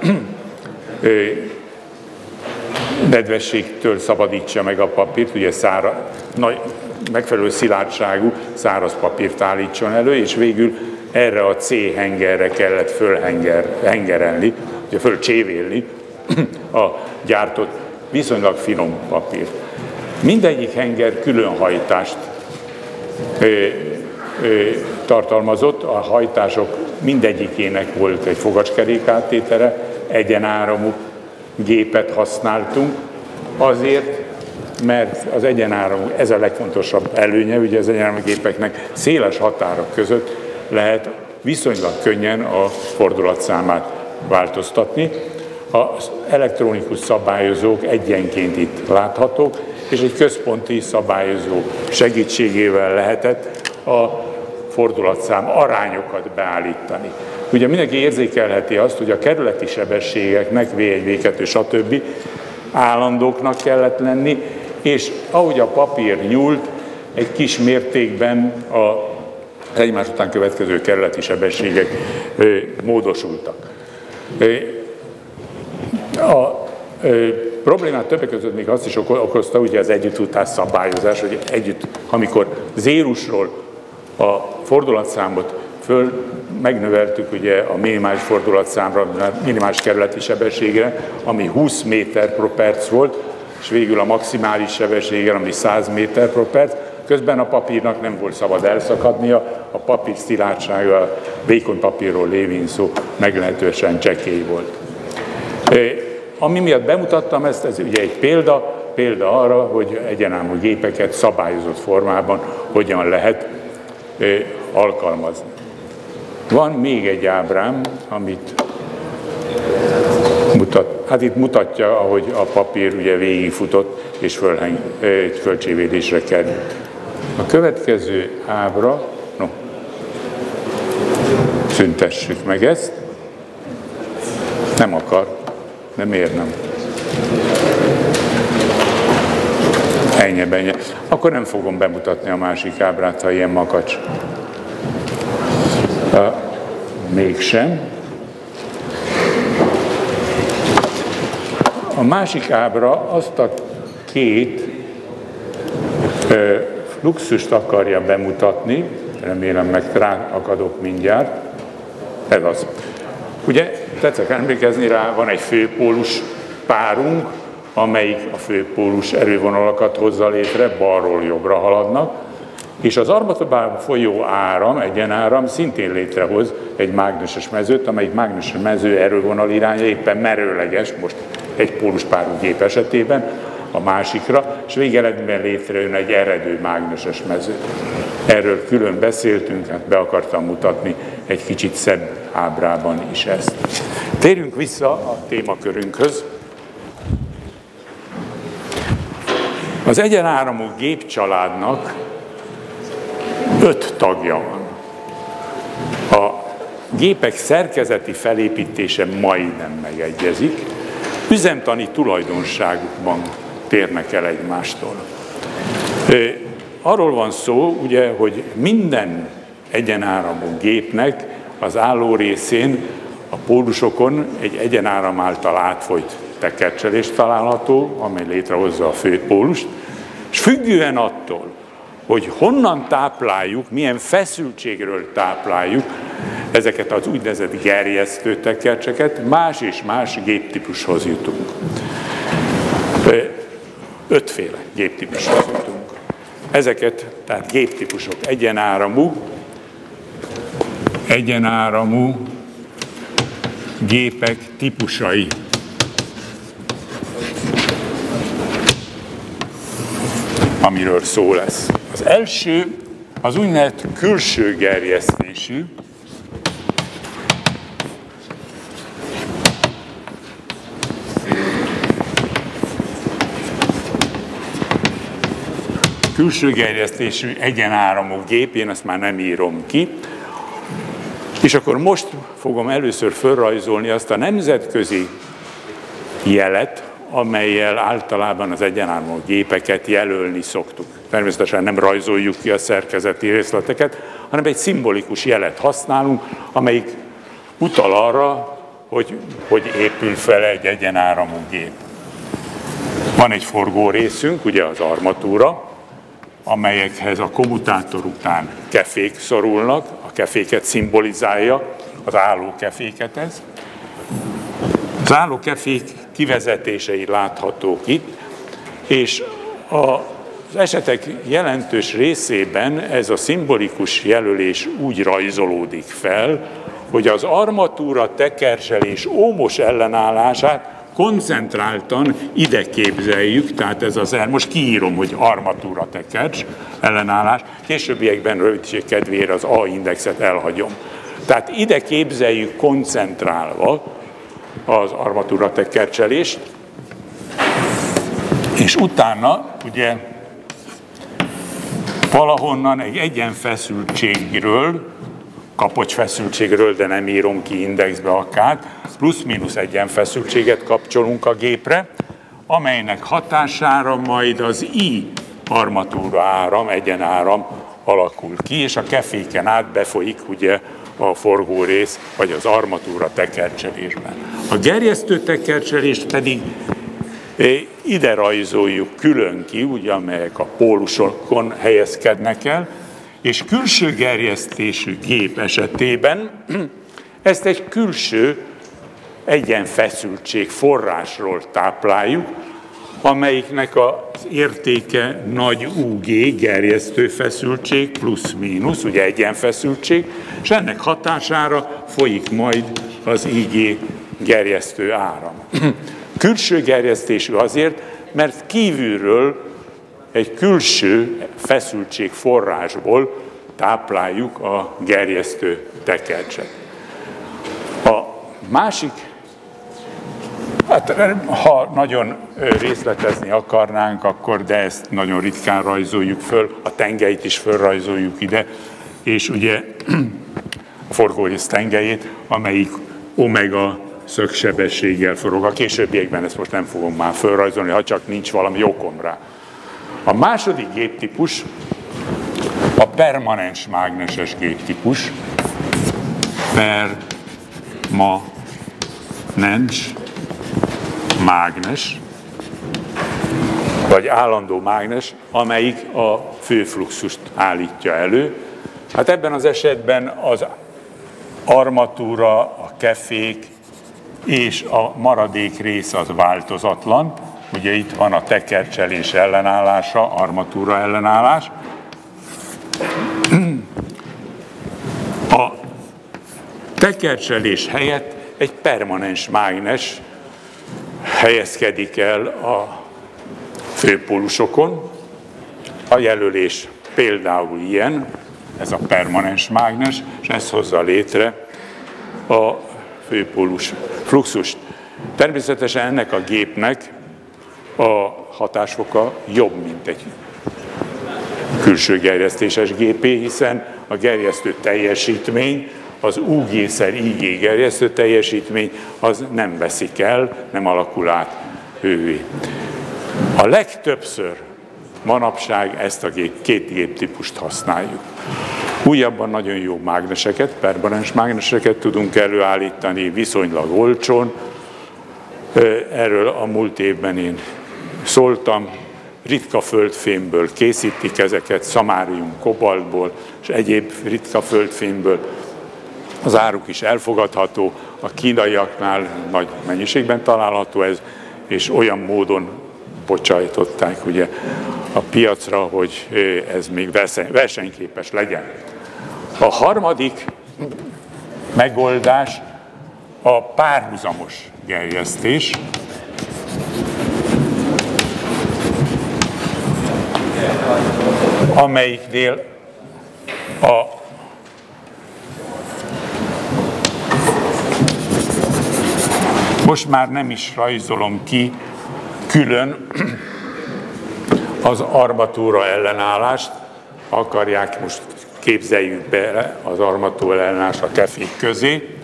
nedvességtől szabadítsa meg a papírt, ugye szára, nagy, megfelelő szilárdságú száraz papírt állítson elő, és végül erre a C hengerre kellett fölhengerelni, ugye fölcsévélni a gyártott viszonylag finom papírt. Mindegyik henger külön hajtást ö, ö, tartalmazott, a hajtások mindegyikének volt egy fogacskerék áttétere, egyenáramú gépet használtunk, azért, mert az egyenáramú, ez a legfontosabb előnye, ugye az egyenáramú gépeknek széles határok között lehet viszonylag könnyen a fordulatszámát változtatni. Az elektronikus szabályozók egyenként itt láthatók, és egy központi szabályozó segítségével lehetett a fordulatszám arányokat beállítani. Ugye mindenki érzékelheti azt, hogy a kerületi sebességeknek, vé egy, vé kettő, stb. Állandóknak kellett lenni, és ahogy a papír nyúlt, egy kis mértékben a egymás után következő kerületi sebességek módosultak. A problémát többek között még azt is okozta, ugye az együttfutás szabályozás, hogy együtt, amikor zérusról a fordulatszámot föl megnöveltük ugye a minimális fordulatszámra, minimális kerületi sebességre, ami húsz méter per perc volt, és végül a maximális sebességgel, ami száz méter per perc, közben a papírnak nem volt szabad elszakadnia, a papír szilárdsága, a vékony papírról lévén szó meglehetősen csekély volt. Ami miatt bemutattam ezt, ez ugye egy példa, példa arra, hogy egyenáramú gépeket szabályozott formában hogyan lehet alkalmazni. Van még egy ábrám, amit mutat, hát itt mutatja, ahogy a papír ugye végigfutott és fölheng, fölcsévélésre került. A következő ábra, no, szüntessük meg ezt, nem akar, de miért nem? Ennyi, ennyi. Akkor nem fogom bemutatni a másik ábrát, ha ilyen makacs. Uh, mégsem. A másik ábra azt a két uh, fluxust akarja bemutatni, remélem meg ráakadok mindjárt. Ez az. Ugye, tetszek emlékezni rá, van egy főpólus párunk, amelyik a főpólus erővonalakat hozza létre, balról jobbra haladnak, és az armatobában folyó áram, egyenáram szintén létrehoz egy mágneses mezőt, amelyik mágneses mező erővonal iránya éppen merőleges, most egy póluspárú gép esetében, a másikra, és végeredményben létrejön egy eredő mágneses mező. Erről külön beszéltünk, hát be akartam mutatni egy kicsit szebb ábrában is ezt. Térjünk vissza a témakörünkhöz. Az egyenáramú gépcsaládnak öt tagja van. A gépek szerkezeti felépítése majdnem megegyezik, üzemtani tulajdonságukban térnek el egymástól. Arról van szó, ugye, hogy minden egyenáramú gépnek az álló részén, a pólusokon egy egyenáram által átfolyt tekercselés található, amely létrehozza a főpólust, és függően attól, hogy honnan tápláljuk, milyen feszültségről tápláljuk ezeket az úgynevezett gerjesztő tekercseket, más és más géptípushoz jutunk. ötféle géptípusról tudunk. Ezeket, tehát géptípusok egyenáramú, egyenáramú gépek típusai. Amiről szó lesz. Az első az úgynevezett külső gerjesztésű, külső gerjesztésű egyenáramú gép, én ezt már nem írom ki, és akkor most fogom először felrajzolni azt a nemzetközi jelet, amellyel általában az egyenáramú gépeket jelölni szoktuk. Természetesen nem rajzoljuk ki a szerkezeti részleteket, hanem egy szimbolikus jelet használunk, amelyik utal arra, hogy, hogy épül fel egy egyenáramú gép. Van egy forgó részünk, ugye az armatúra, amelyekhez a kommutátor után kefék szorulnak, a keféket szimbolizálja, az állókeféket ez. Az állókefék kivezetései láthatók itt, és az esetek jelentős részében ez a szimbolikus jelölés úgy rajzolódik fel, hogy az armatúra tekercselés ómos ellenállását koncentráltan ide képzeljük, tehát ez az el, most kiírom, hogy armatúra tekercs ellenállás, későbbiekben rövidség kedvére az A-indexet elhagyom. Tehát ide képzeljük koncentrálva az armatúra tekercselést, és utána ugye valahonnan egy egyenfeszültségről, kapocsfeszültségről, de nem írom ki indexbe akár, plusz-minusz egyenfeszültséget kapcsolunk a gépre, amelynek hatására majd az I armatúra áram, egyenáram alakul ki, és a keféken át befolyik ugye a forgórész, vagy az armatúra tekercselésben. A gerjesztő tekercselést pedig ide rajzoljuk külön ki, ugye, amelyek a pólusokon helyezkednek el, és külső gerjesztésű gép esetében ezt egy külső egyenfeszültség forrásról tápláljuk, amelyiknek az értéke nagy U G, gerjesztő feszültség, plusz-mínusz, ugye egyenfeszültség, és ennek hatására folyik majd az I G gerjesztő áram. Külső gerjesztésű azért, mert kívülről egy külső feszültség forrásból tápláljuk a gerjesztő tekercset. A másik, hát ha nagyon részletezni akarnánk, akkor de ezt nagyon ritkán rajzoljuk föl, a tengelyt is fölrajzoljuk ide, és ugye a forgórész tengelyét, amelyik omega szögsebességgel forog. A későbbiekben ezt most nem fogom már fölrajzolni, ha csak nincs valami okom rá. A második géptípus a permanens mágneses géptípus, permanens mágnes, vagy állandó mágnes, amelyik a főfluxust állítja elő. Hát ebben az esetben az armatúra, a kefék és a maradék rész az változatlan. Ugye itt van a tekercselés ellenállása, armatúra ellenállás. A tekercselés helyett egy permanens mágnes helyezkedik el a főpólusokon. A jelölés például ilyen, ez a permanens mágnes, és ez hozza létre a főpólus fluxust. Természetesen ennek a gépnek a hatásfoka jobb, mint egy külső gerjesztéses gépé, hiszen a gerjesztő teljesítmény, az U G-szer I G gerjesztő teljesítmény, az nem veszik el, nem alakul át hővé. A legtöbbször manapság ezt a gép, két géptípust használjuk. Újabban nagyon jó mágneseket, permanens mágneseket tudunk előállítani viszonylag olcsón. Erről a múlt évben én szóltam, ritka földfémből készítik ezeket, szamárium, kobaltból és egyéb ritka földfémből. Az áruk is elfogadható, a kínaiaknál nagy mennyiségben található ez, és olyan módon bocsájtották ugye a piacra, hogy ez még versenyképes legyen. A harmadik megoldás a párhuzamos gerjesztés. Amelyiknél a most már nem is rajzolom ki külön az armatúra ellenállást, akarják, most képzeljük be az armatúra ellenállást a kefék közé.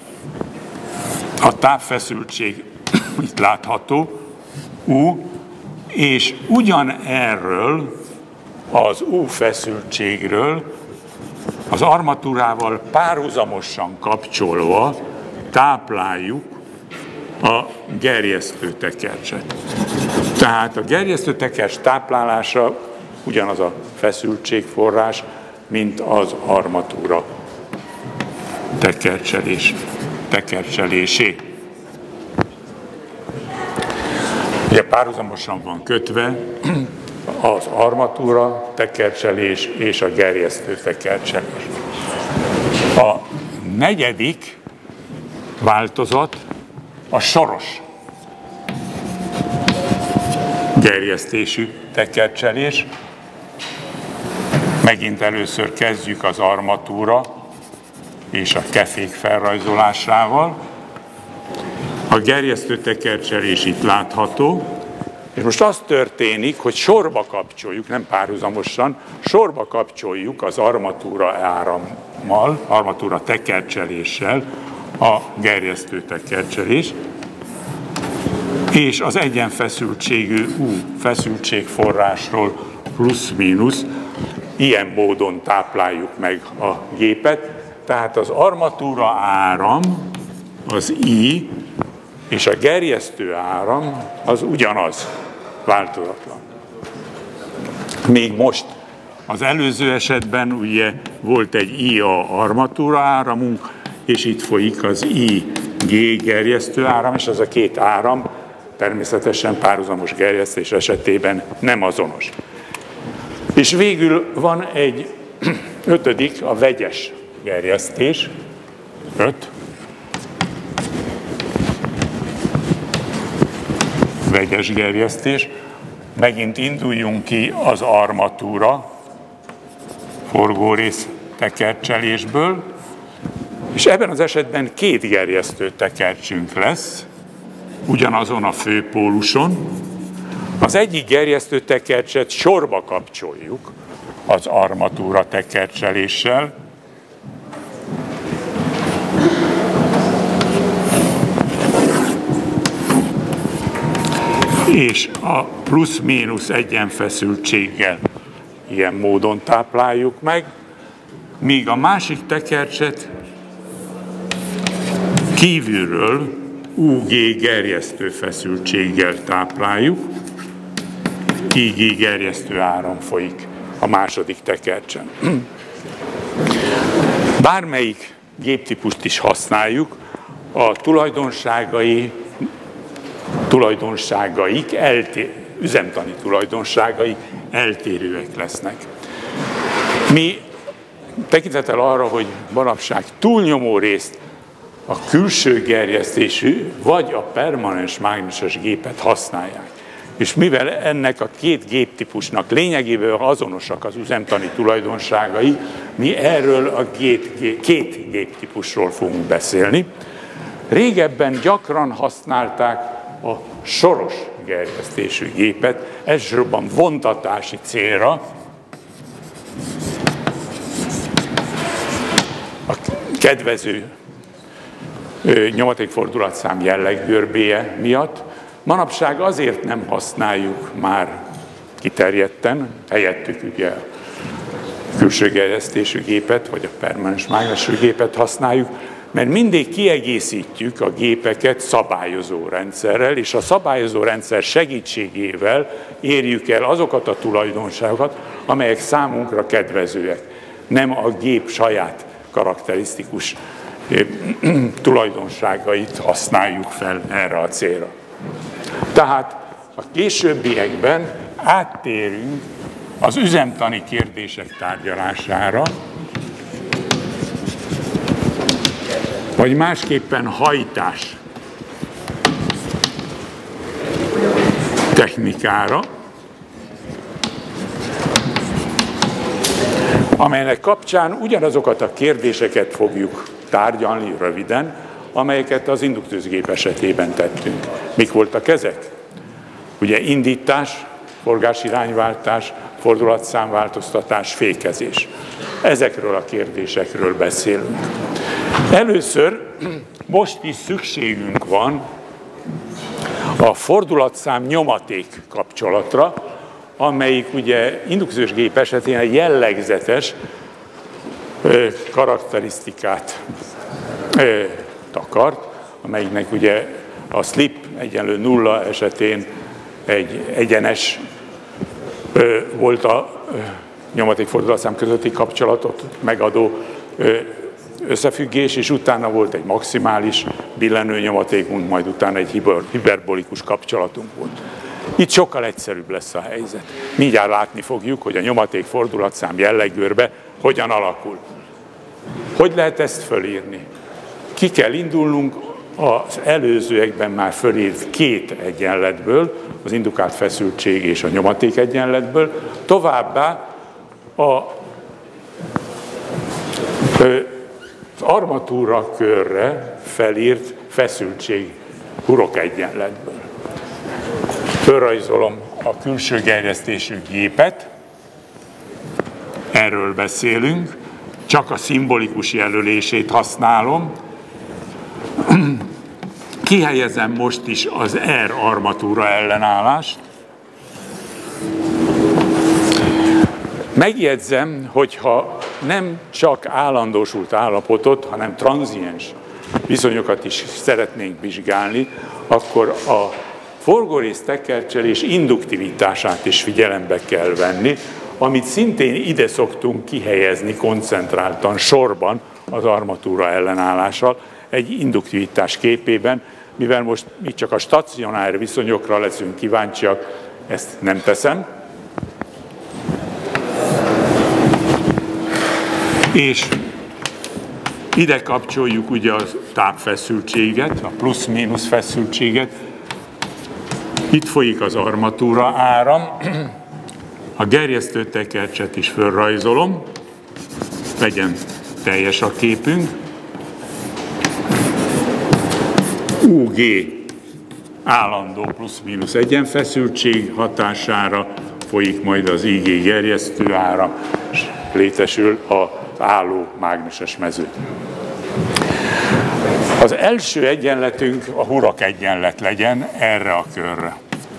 A távfeszültség itt látható, U, és ugyanerről az U feszültségről az armatúrával párhuzamosan kapcsolva tápláljuk a gerjesztőtekercset. Tehát a gerjesztőtekercs táplálása ugyanaz a feszültségforrás, mint az armatúra tekercselés, tekercselésé. Ugye párhuzamosan van kötve az armatúra tekercselés és a gerjesztő tekercselés. A negyedik változat a soros gerjesztésű tekercselés. Megint először kezdjük az armatúra és a kefék felrajzolásával. A gerjesztő tekercselés itt látható, és most az történik, hogy sorba kapcsoljuk, nem párhuzamosan, sorba kapcsoljuk az armatúra árammal, armatúra tekercseléssel a gerjesztő tekercselést, és az egyenfeszültségű U feszültségforrásról plusz-mínusz ilyen módon tápláljuk meg a gépet. Tehát az armatúra áram, az I, és a gerjesztő áram az ugyanaz, változatlan. Még most az előző esetben ugye volt egy I A armatúra áramunk, és itt folyik az I G gerjesztő áram, és az a két áram természetesen párhuzamos gerjesztés esetében nem azonos. És végül van egy ötödik, a vegyes gerjesztés, öt, vegyes gerjesztés. Megint induljunk ki az armatúra forgórész tekercselésből, és ebben az esetben két gerjesztő tekercsünk lesz, ugyanazon a főpóluson. Az egyik gerjesztő tekercset sorba kapcsoljuk az armatúra tekercseléssel, és a plusz-mínusz egyenfeszültséggel ilyen módon tápláljuk meg, míg a másik tekercset kívülről U G gerjesztő feszültséggel tápláljuk, I G gerjesztő áram folyik a második tekercsen. Bármelyik géptípust is használjuk, a tulajdonságai tulajdonságaik, elté- üzemtani tulajdonságai eltérőek lesznek. Mi tekintettel arra, hogy manapság túlnyomó részt a külső gerjesztésű vagy a permanens mágneses gépet használják, és mivel ennek a két géptípusnak lényegében azonosak az üzemtani tulajdonságai, mi erről a két, két géptípusról fogunk beszélni. Régebben gyakran használták a soros gerjesztésű gépet, elsősorban vontatási célra, a kedvező nyomatékfordulatszám jelleggörbéje miatt. Manapság azért nem használjuk már kiterjedten, helyettük ugye a külső gerjesztésű gépet, vagy a permanens mágnesű gépet használjuk, mert mindig kiegészítjük a gépeket szabályozó rendszerrel, és a szabályozó rendszer segítségével érjük el azokat a tulajdonságokat, amelyek számunkra kedvezőek. Nem a gép saját karakterisztikus tulajdonságait használjuk fel erre a célra. Tehát a későbbiekben áttérünk az üzemtani kérdések tárgyalására, vagy másképpen hajtás technikára, amelynek kapcsán ugyanazokat a kérdéseket fogjuk tárgyalni röviden, amelyeket az induktív esetében tettünk. Mik voltak ezek? Ugye indítás, forgásirányváltás, fordulatszámváltoztatás, fékezés. Ezekről a kérdésekről beszélünk. Először most is szükségünk van a fordulatszám nyomaték kapcsolatra, amelyik ugye indukciós gép esetén egy jellegzetes ö, karakterisztikát ö, takart, amelyiknek ugye a slip egyenlő nulla esetén egy egyenes ö, volt a ö, nyomaték-fordulatszám közötti kapcsolatot megadó ö, összefüggés, és utána volt egy maximális billenő nyomatékunk, majd utána egy hiperbolikus kapcsolatunk volt. Itt sokkal egyszerűbb lesz a helyzet. Mindjárt látni fogjuk, hogy a nyomaték fordulatszám jelleggörbe hogyan alakul. Hogy lehet ezt fölírni? Ki kell indulnunk az előzőekben már fölírt két egyenletből, az indukált feszültség és a nyomaték egyenletből, továbbá a, az armatúra körre felírt feszültség hurok egyenletből. Fölrajzolom a külső gerjesztésű gépet, erről beszélünk, csak a szimbolikus jelölését használom. Kihelyezem most is az R armatúra ellenállást. Megjegyzem, hogyha nem csak állandósult állapotot, hanem tranziens viszonyokat is szeretnénk vizsgálni, akkor a forgórész tekercselés induktivitását is figyelembe kell venni, amit szintén ide szoktunk kihelyezni koncentráltan sorban az armatúra ellenállással egy induktivitás képében, mivel most mi csak a stacionár viszonyokra leszünk kíváncsiak, ezt nem teszem. És ide kapcsoljuk ugye a tápfeszültséget, a plusz-mínusz feszültséget. Itt folyik az armatúra áram. A gerjesztő tekercset is fölrajzolom, legyen teljes a képünk. u gé állandó plusz-mínusz egyenfeszültség hatására folyik majd az i gé gerjesztő áram, és létesül az álló mágneses mező. Az első egyenletünk a hurok egyenlet legyen erre a körre.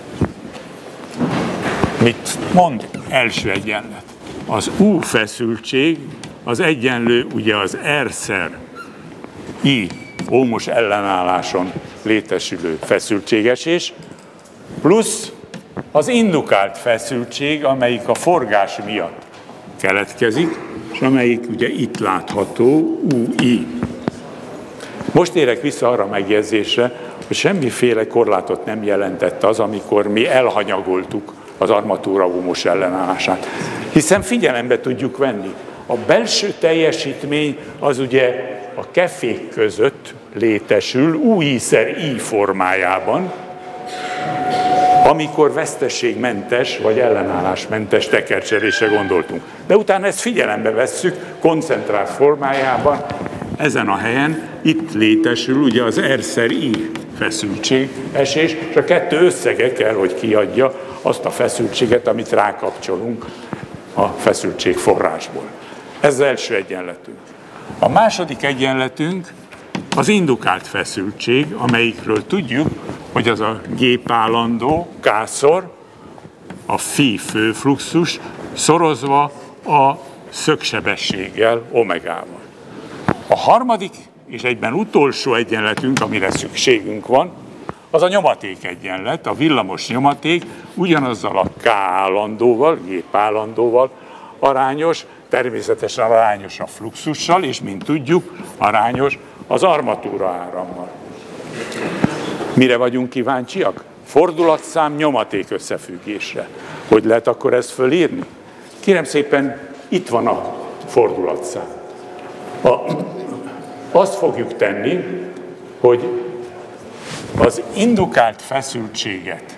Mit mond első egyenlet? Az U feszültség az egyenlő ugye az R-szer I ómos ellenálláson létesülő feszültségesés, plusz az indukált feszültség, amelyik a forgás miatt keletkezik, és amelyik ugye itt látható u i. Most érek vissza arra megjegyzésre, hogy semmiféle korlátot nem jelentett az, amikor mi elhanyagoltuk az armatúra ómos ellenállását. Hiszen figyelembe tudjuk venni. A belső teljesítmény az ugye a kefék között létesül u i-szer I formájában, amikor veszteségmentes vagy ellenállásmentes tekercselésre gondoltunk. De utána ezt figyelembe vesszük koncentrált formájában, ezen a helyen itt létesül ugye az R-szer I feszültségesés, és a kettő összege kell, hogy kiadja azt a feszültséget, amit rákapcsolunk a feszültség forrásból. Ez az első egyenletünk. A második egyenletünk az indukált feszültség, amelyikről tudjuk, hogy az a gépállandó K-szor, a phi főfluxus szorozva a szögsebességgel, omegával. A harmadik és egyben utolsó egyenletünk, amire szükségünk van, az a nyomaték egyenlet, a villamos nyomaték ugyanazzal a K állandóval, gépállandóval arányos, természetesen arányos a fluxussal, és mint tudjuk, arányos az armatúra árammal. Mire vagyunk kíváncsiak? fordulatszám nyomaték összefüggésre. Hogy lehet akkor ezt fölírni? Kérem szépen, itt van a fordulatszám. A, azt fogjuk tenni, hogy az indukált feszültséget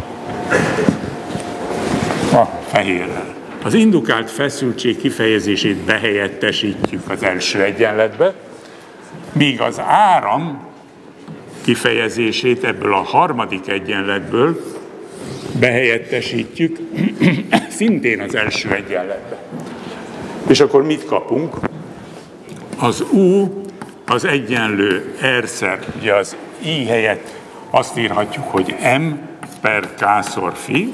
a fehérrel. Az indukált feszültség kifejezését behelyettesítjük az első egyenletbe, míg az áram kifejezését ebből a harmadik egyenletből behelyettesítjük szintén az első egyenletbe. És akkor mit kapunk? Az U az egyenlő R-szer, ugye az I helyett azt írhatjuk, hogy M per K-szor phi,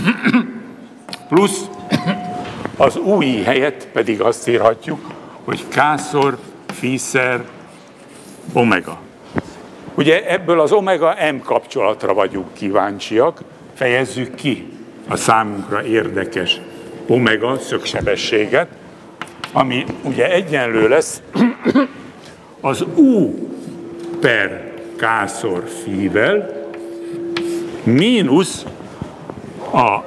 plusz az u i helyett pedig azt írhatjuk, hogy K-szor phi-szer omega. Ugye ebből az omega-M kapcsolatra vagyunk kíváncsiak, fejezzük ki a számunkra érdekes omega szögsebességet, ami ugye egyenlő lesz az U per K-szor phi-vel, mínusz a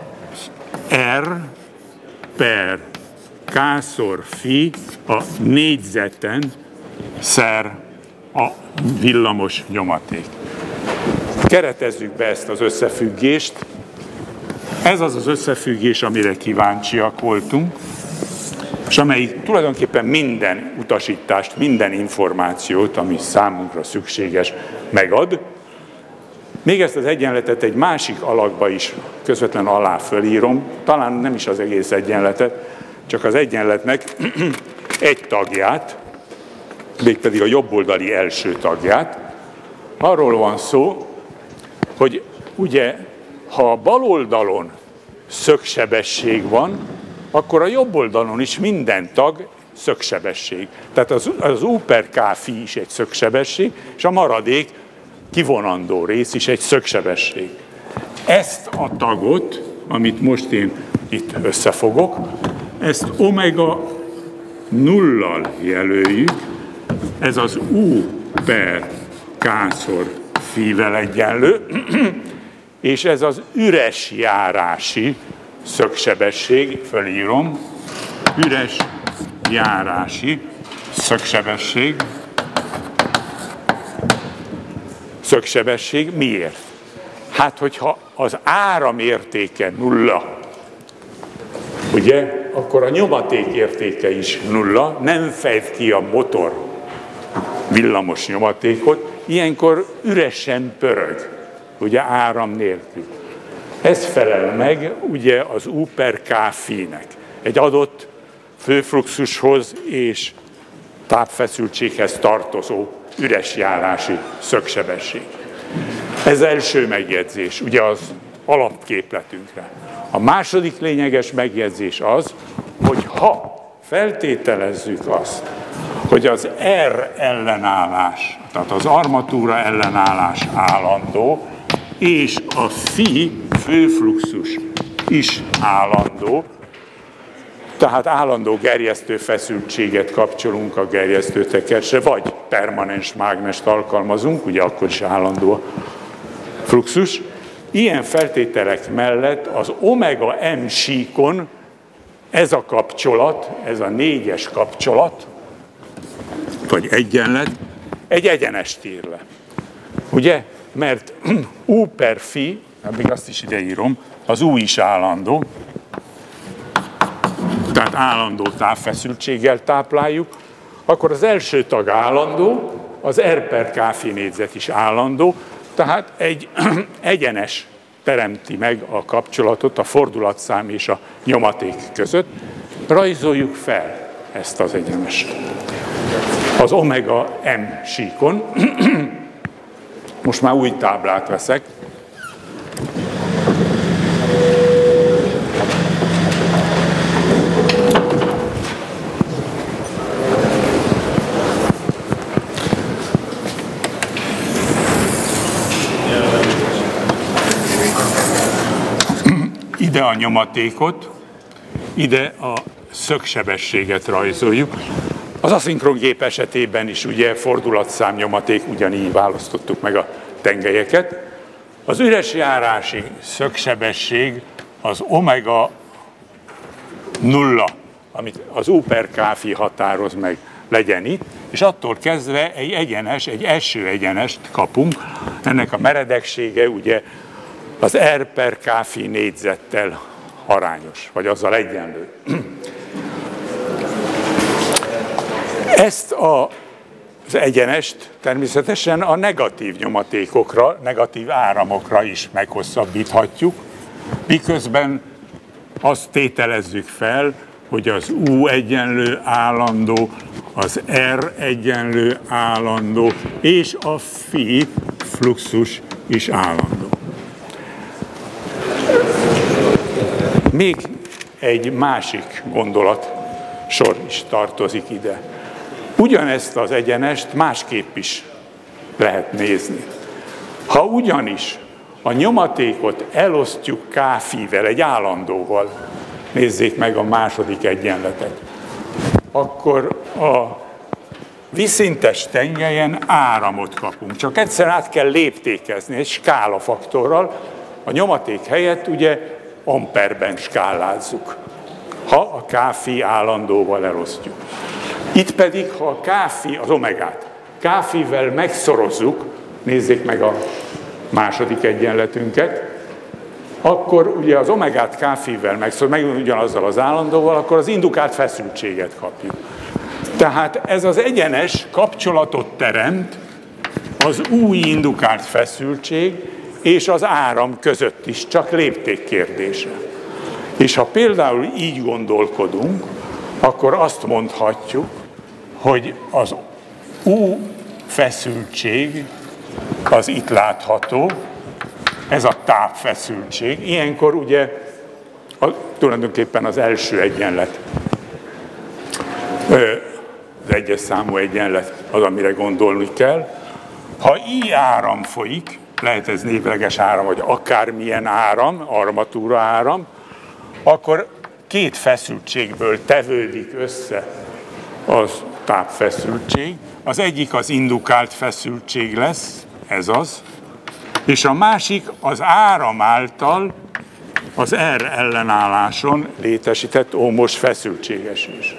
R per K-szor phi a négyzeten szer a villamos nyomaték. Keretezzük be ezt az összefüggést. Ez az az összefüggés, amire kíváncsiak voltunk, és amelyik tulajdonképpen minden utasítást, minden információt, ami számunkra szükséges, megad. Még ezt az egyenletet egy másik alakba is közvetlen alá fölírom, talán nem is az egész egyenletet, csak az egyenletnek egy tagját, mégpedig a jobboldali első tagját. Arról van szó, hogy ugye, ha a bal oldalon szögsebesség van, akkor a jobb oldalon is minden tag szögsebesség. Tehát az, az U per K phi is egy szögsebesség, és a maradék kivonandó rész is egy szögsebesség. Ezt a tagot, amit most én itt összefogok, ezt omega nullal jelöljük, ez az U per K-szor phi-vel egyenlő, és ez az üres járási szögsebesség, fölírom, üres járási szögsebesség. Szögsebesség miért? Hát, hogyha az áram értéke nulla, ugye, akkor a nyomaték értéke is nulla, nem fejt ki a motor villamos nyomatékot, ilyenkor üresen pörög, ugye áram nélkül. Ez felel meg ugye az U per K phi-nek. Egy adott főfluxushoz és tápfeszültséghez tartozó üres járási szögsebesség. Ez első megjegyzés, ugye az alapképletünkre. A második lényeges megjegyzés az, hogy ha feltételezzük azt, hogy az R ellenállás, tehát az armatúra ellenállás állandó, és a phi főfluxus is állandó, tehát állandó gerjesztő feszültséget kapcsolunk a gerjesztő tekercsre, vagy permanens mágnest alkalmazunk, ugye akkor is állandó a fluxus. Ilyen feltételek mellett az omega M síkon ez a kapcsolat, ez a négyes kapcsolat, vagy egyenlet, egy egyenest ír le. Ugye? Mert U per phi, még azt is ideírom, az U is állandó, tehát állandó távfeszültséggel tápláljuk, akkor az első tag állandó, az R per K phi négyzet is állandó, tehát egy egyenes teremti meg a kapcsolatot a fordulatszám és a nyomaték között. Rajzoljuk fel ezt az egyenest. Az omega M síkon, most már új táblát veszek, ide a nyomatékot, ide a szögsebességet rajzoljuk. Az aszinkron gép esetében is ugye fordulatszám nyomaték, ugyanígy választottuk meg a tengelyeket. Az üresjárási szögsebesség az omega nulla, amit az U per Kφ határoz meg, legyen itt, és attól kezdve egy egyenes, egy eső egyenest kapunk. Ennek a meredeksége ugye az R per Kφ négyzettel arányos, vagy azzal egyenlő. Ezt a, az egyenest természetesen a negatív nyomatékokra, negatív áramokra is meghosszabbíthatjuk, miközben azt tételezzük fel, hogy az U egyenlő állandó, az R egyenlő állandó, és a phi fluxus is állandó. Még egy másik gondolat sor is tartozik ide. Ugyanezt az egyenest másképp is lehet nézni. Ha ugyanis a nyomatékot elosztjuk Kφ-vel, egy állandóval, nézzék meg a második egyenletet, akkor a vízszintes tengelyen áramot kapunk. Csak egyszer át kell léptékezni egy skálafaktorral, a nyomaték helyett ugye amperben skálázzuk, ha a Kφ állandóval elosztjuk. Itt pedig, ha a Kφ, az omegát, Kφ-vel megszorozzuk, nézzék meg a második egyenletünket, akkor ugye az omegát Kφ-vel megszor, meg ugyanazzal az állandóval, akkor az indukált feszültséget kapjuk. Tehát ez az egyenes kapcsolatot teremt az új indukált feszültség és az áram között is, csak lépték kérdése. És ha például így gondolkodunk, akkor azt mondhatjuk, hogy az U feszültség az itt látható, ez a tápfeszültség. Ilyenkor ugye a, tulajdonképpen az első egyenlet, az egyes számú egyenlet az, amire gondolni kell. Ha I áram folyik, lehet ez névleges áram, vagy akármilyen áram, armatúra áram, akkor két feszültségből tevődik össze az tápfeszültség. Az egyik az indukált feszültség lesz, ez az, és a másik az áram által az R ellenálláson létesített ómos feszültségesés.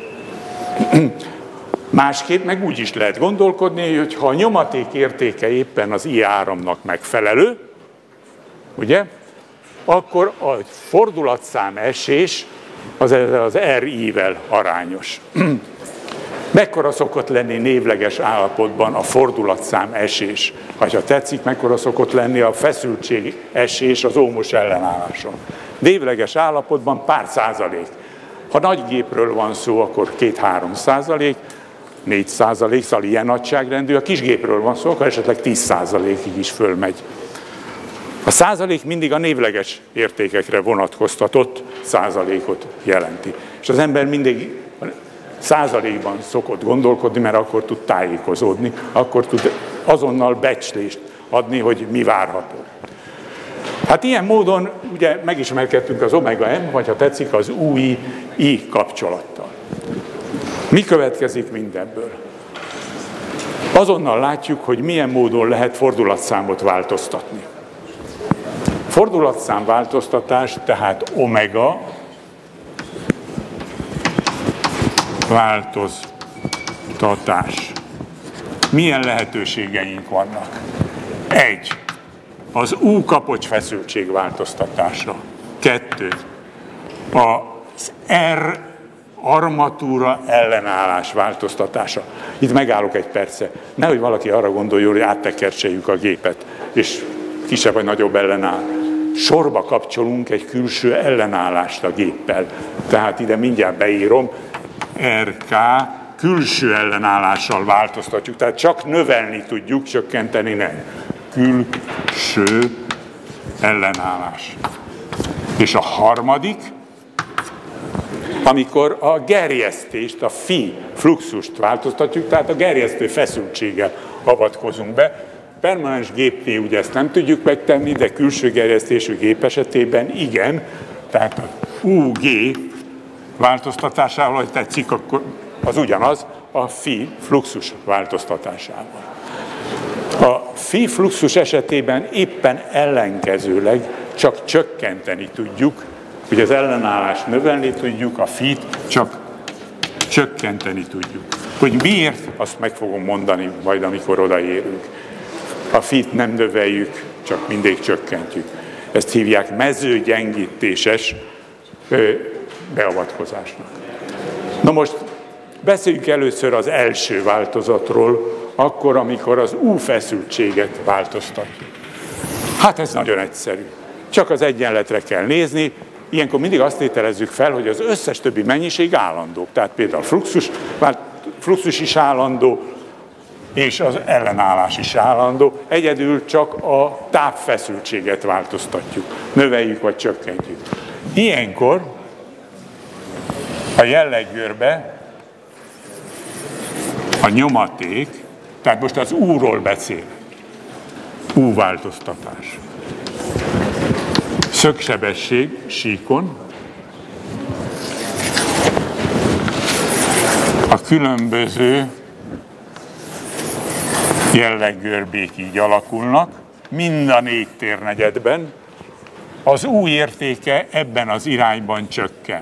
Másképp meg úgy is lehet gondolkodni, hogy ha a nyomaték értéke éppen az I áramnak megfelelő, ugye, akkor a fordulatszám esés az az R I-vel arányos. Mekkora szokott lenni névleges állapotban a fordulatszám esés? Ha tetszik, mekkora szokott lenni a feszültség esés az ómos ellenálláson? Névleges állapotban pár százalék. Ha nagy gépről van szó, akkor két-három százalék, négy százalék, szóval ilyen nagyságrendű. Ha kis gépről van szó, akkor esetleg tíz százalékig is fölmegy. A százalék mindig a névleges értékekre vonatkoztatott százalékot jelenti. És az ember mindig százalékban szokott gondolkodni, mert akkor tud tájékozódni, akkor tud azonnal becslést adni, hogy mi várható. Hát ilyen módon ugye megismerkedtünk az omega M, vagy ha tetszik, az U I kapcsolattal. Mi következik mindebből? Azonnal látjuk, hogy milyen módon lehet fordulatszámot változtatni. Fordulatszám változtatás, tehát omega változtatás. Milyen lehetőségeink vannak? Egy. Az U kapocs feszültség változtatása. Kettő. Az R armatúra ellenállás változtatása. Itt megállok egy perce. Nehogy valaki arra gondoljon, hogy áttekertseljük a gépet, és kisebb vagy nagyobb ellenáll. Sorba kapcsolunk egy külső ellenállást a géppel. Tehát ide mindjárt beírom, R K külső ellenállással változtatjuk. Tehát csak növelni tudjuk, csökkenteni nem. Külső ellenállás. És a harmadik, amikor a gerjesztést, a phi fluxust változtatjuk, tehát a gerjesztő feszültséggel avatkozunk be. Permanens gépnél ugye ezt nem tudjuk megtenni, de külső gerjesztésű gép esetében igen, tehát a U G változtatásával, hogy tetszik, akkor az ugyanaz a phi fluxus változtatásával. A phi fluxus esetében éppen ellenkezőleg csak csökkenteni tudjuk, hogy az ellenállást növelni tudjuk, a phi-t csak csökkenteni tudjuk. Hogy miért, azt meg fogom mondani majd, amikor odaérünk. A phi-t nem növeljük, csak mindig csökkentjük. Ezt hívják mezőgyengítéses beavatkozásnak. Na most beszéljünk először az első változatról, akkor, amikor az U feszültséget változtatjuk. Hát ez nagyon egyszerű. Csak az egyenletre kell nézni, ilyenkor mindig azt tételezzük fel, hogy az összes többi mennyiség állandó. Tehát például a fluxus, fluxus is állandó, és az ellenállás is állandó. Egyedül csak a tápfeszültséget változtatjuk, növeljük vagy csökkentjük. Ilyenkor a jelleggörbe a nyomaték, tehát most az U-ról beszélek, U változtatás. Szögsebesség síkon, a különböző jelleggörbék így alakulnak, mind a négy térnegyedben, az U értéke ebben az irányban csökken.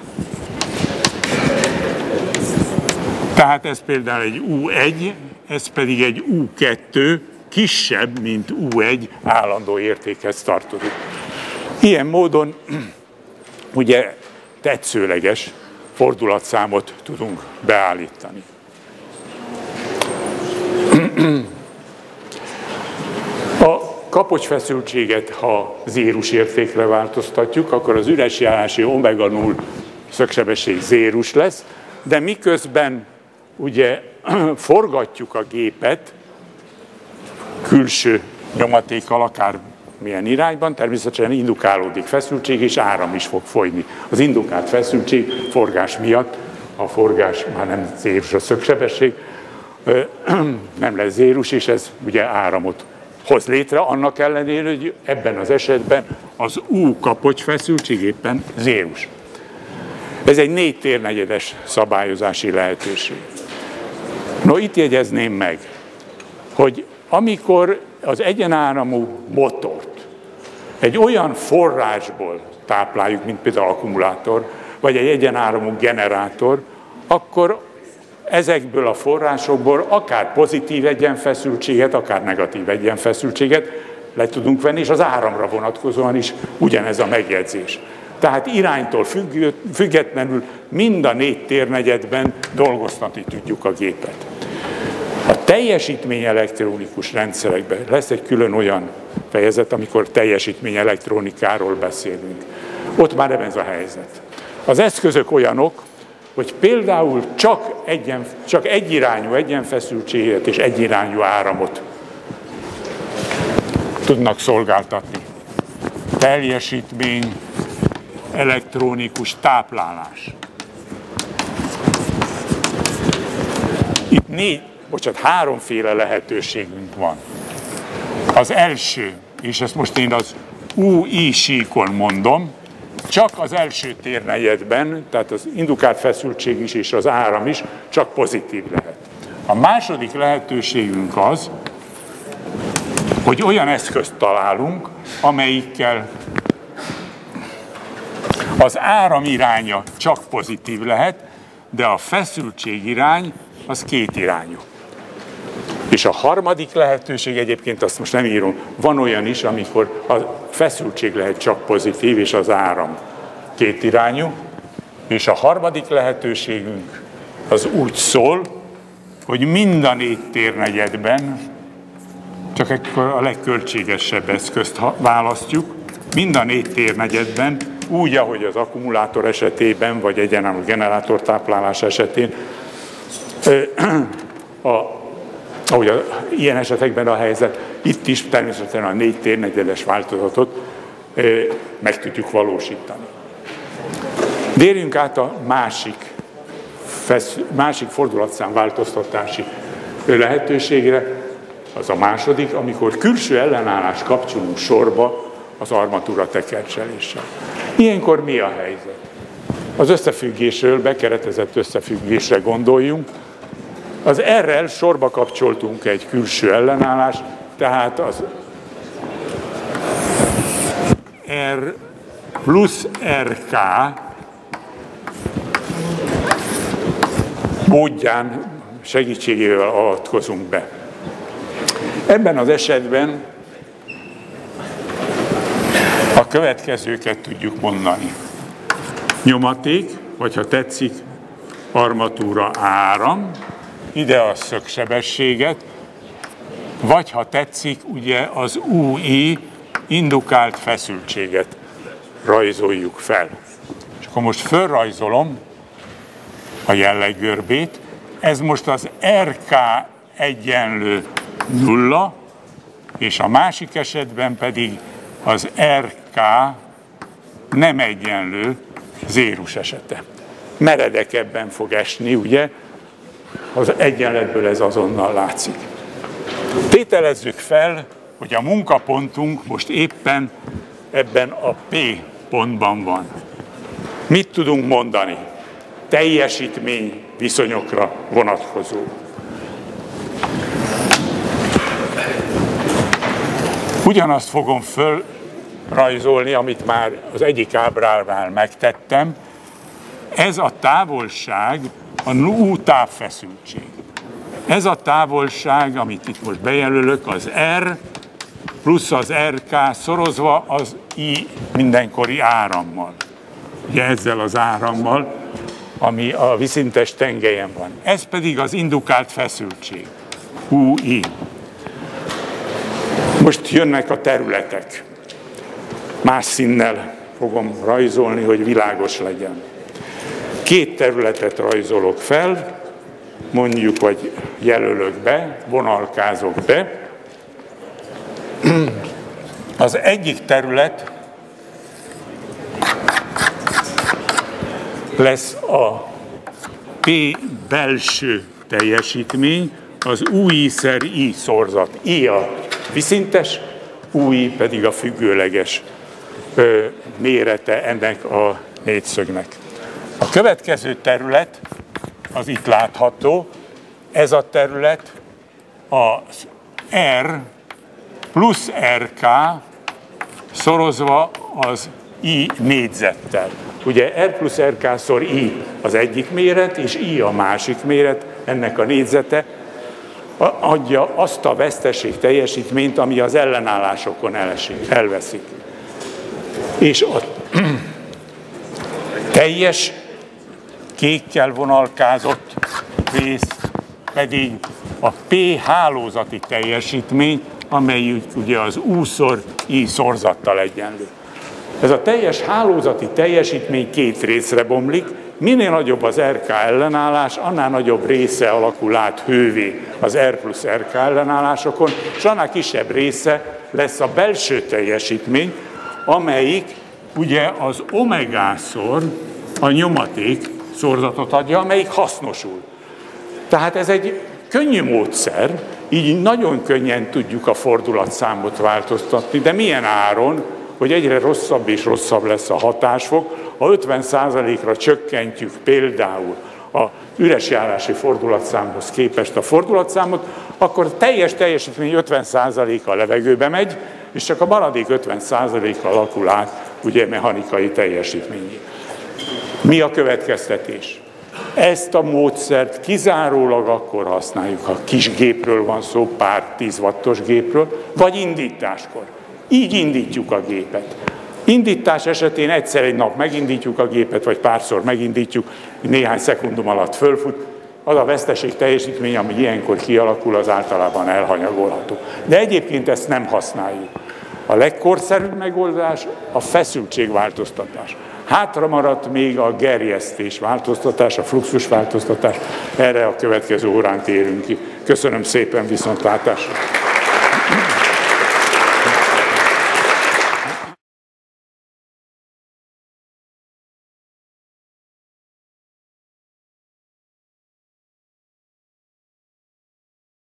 Tehát ez például egy U egy, ez pedig egy U kettő, kisebb, mint U egy állandó értékhez tartozik. Ilyen módon ugye tetszőleges fordulatszámot tudunk beállítani. A kapocsfeszültséget, ha zérus értékre változtatjuk, akkor az üresjárási omega null szögsebesség zérus lesz, de miközben ugye forgatjuk a gépet külső nyomatékkal, akár milyen irányban, természetesen indukálódik feszültség, és áram is fog folyni. Az indukált feszültség forgás miatt, a forgás már nem zérus a szögsebesség, nem lesz zérus, és ez ugye áramot hoz létre, annak ellenére, hogy ebben az esetben az U kapocs feszültség éppen zérus. Ez egy négy térnegyedes szabályozási lehetőség. No, itt jegyezném meg, hogy amikor az egyenáramú motort egy olyan forrásból tápláljuk, mint például akkumulátor, vagy egy egyenáramú generátor, akkor ezekből a forrásokból akár pozitív egyenfeszültséget, akár negatív egyenfeszültséget le tudunk venni, és az áramra vonatkozóan is ugyanez a megjegyzés. Tehát iránytól függetlenül mind a négy térnegyedben dolgoztatni tudjuk a gépet. A teljesítmény elektronikus rendszerekben lesz egy külön olyan fejezet, amikor teljesítmény elektronikáról beszélünk. Ott már ebben ez a helyzet. Az eszközök olyanok, hogy például csak, egyen, csak egyirányú egyenfeszültséget és egyirányú áramot tudnak szolgáltatni. Teljesítmény, elektronikus táplálás. Itt négy, bocsánat, háromféle lehetőségünk van. Az első, és ezt most én az U I síkon mondom, csak az első térnegyedben, tehát az indukált feszültség is és az áram is csak pozitív lehet. A második lehetőségünk az, hogy olyan eszközt találunk, amelyikkel az áram iránya csak pozitív lehet, de a feszültség irány az két irányú. És a harmadik lehetőség, egyébként azt most nem írom, van olyan is, amikor a feszültség lehet csak pozitív, és az áram kétirányú, és a harmadik lehetőségünk az úgy szól, hogy mind a négy térnegyedben, csak ekkor a legköltségesebb eszközt választjuk, mind a négy térnegyedben, úgy, ahogy az akkumulátor esetében, vagy egyenáramú generátortáplálás esetén, a ahogy a, ilyen esetekben a helyzet, itt is természetesen a négy térnegyedes változatot e, meg tudjuk valósítani. Térjünk át a másik, fesz, másik fordulatszám változtatási lehetőségre, az a második, amikor külső ellenállást kapcsolunk sorba az armatúra tekercseléssel. Ilyenkor mi a helyzet? Az összefüggésről, bekeretezett összefüggésre gondoljunk. Az R-rel sorba kapcsoltunk egy külső ellenállást, tehát az R plusz er ká módján segítségével avatkozunk be. Ebben az esetben a következőket tudjuk mondani. Nyomaték, vagy ha tetszik, armatúra áram, ide a szögsebességet, vagy ha tetszik, ugye az u i indukált feszültséget rajzoljuk fel. És akkor most fölrajzolom a jelleggörbét, ez most az er ká egyenlő nulla, és a másik esetben pedig az er ká nem egyenlő zérus esete. Meredekebben fog esni, ugye? Az egyenletből ez azonnal látszik. Tételezzük fel, hogy a munkapontunk most éppen ebben a P pontban van. Mit tudunk mondani? Teljesítmény viszonyokra vonatkozó. Ugyanazt fogom fölrajzolni, amit már az egyik ábránál megtettem. Ez a távolság a U távfeszültség. Ez a távolság, amit itt most bejelölök, az R plusz az er ká szorozva az I mindenkori árammal. Ugye ezzel az árammal, ami a vízszintes tengelyen van. Ez pedig az indukált feszültség, u i. Most jönnek a területek. Más színnel fogom rajzolni, hogy világos legyen. Két területet rajzolok fel, mondjuk, vagy jelölök be, vonalkázok be. Az egyik terület lesz a P belső teljesítmény, az u i szer I szorzat. I a vízszintes, u i pedig a függőleges ö, mérete ennek a négyszögnek. A következő terület, az itt látható, ez a terület az R plusz er ká szorozva az I négyzettel. Ugye R plusz er ká szor I az egyik méret, és I a másik méret, ennek a négyzete adja azt a veszteség teljesítményt, ami az ellenállásokon elesik, elveszik. És a teljes kékkel vonalkázott rész pedig a P hálózati teljesítmény, amely ugye az U-szor I szorzattal egyenlő. Ez a teljes hálózati teljesítmény két részre bomlik, minél nagyobb az er ká ellenállás, annál nagyobb része alakul át hővé az R plusz er ká ellenállásokon, és annál kisebb része lesz a belső teljesítmény, amelyik ugye az omegánszor a nyomaték szorzatot adja, amelyik hasznosul. Tehát ez egy könnyű módszer, így nagyon könnyen tudjuk a fordulatszámot változtatni, de milyen áron, hogy egyre rosszabb és rosszabb lesz a hatásfok, ha ötven százalékra csökkentjük például a üresjárási fordulatszámhoz képest a fordulatszámot, akkor teljes teljesítmény ötven százaléka a levegőbe megy, és csak a maradék ötven százaléka alakul át ugye mechanikai teljesítményé. Mi a következtetés? Ezt a módszert kizárólag akkor használjuk, ha kis gépről van szó, pár tíz wattos gépről, vagy indításkor. Így indítjuk a gépet. Indítás esetén egyszer egy nap megindítjuk a gépet, vagy párszor megindítjuk, néhány szekundum alatt fölfut, az a veszteség teljesítmény, ami ilyenkor kialakul, az általában elhanyagolható. De egyébként ezt nem használjuk. A legkorszerűbb megoldás a feszültségváltoztatás. Hátra maradt még a gerjesztés változtatás, a fluxus változtatás. Erre a következő órán térünk ki. Köszönöm szépen, viszontlátásra!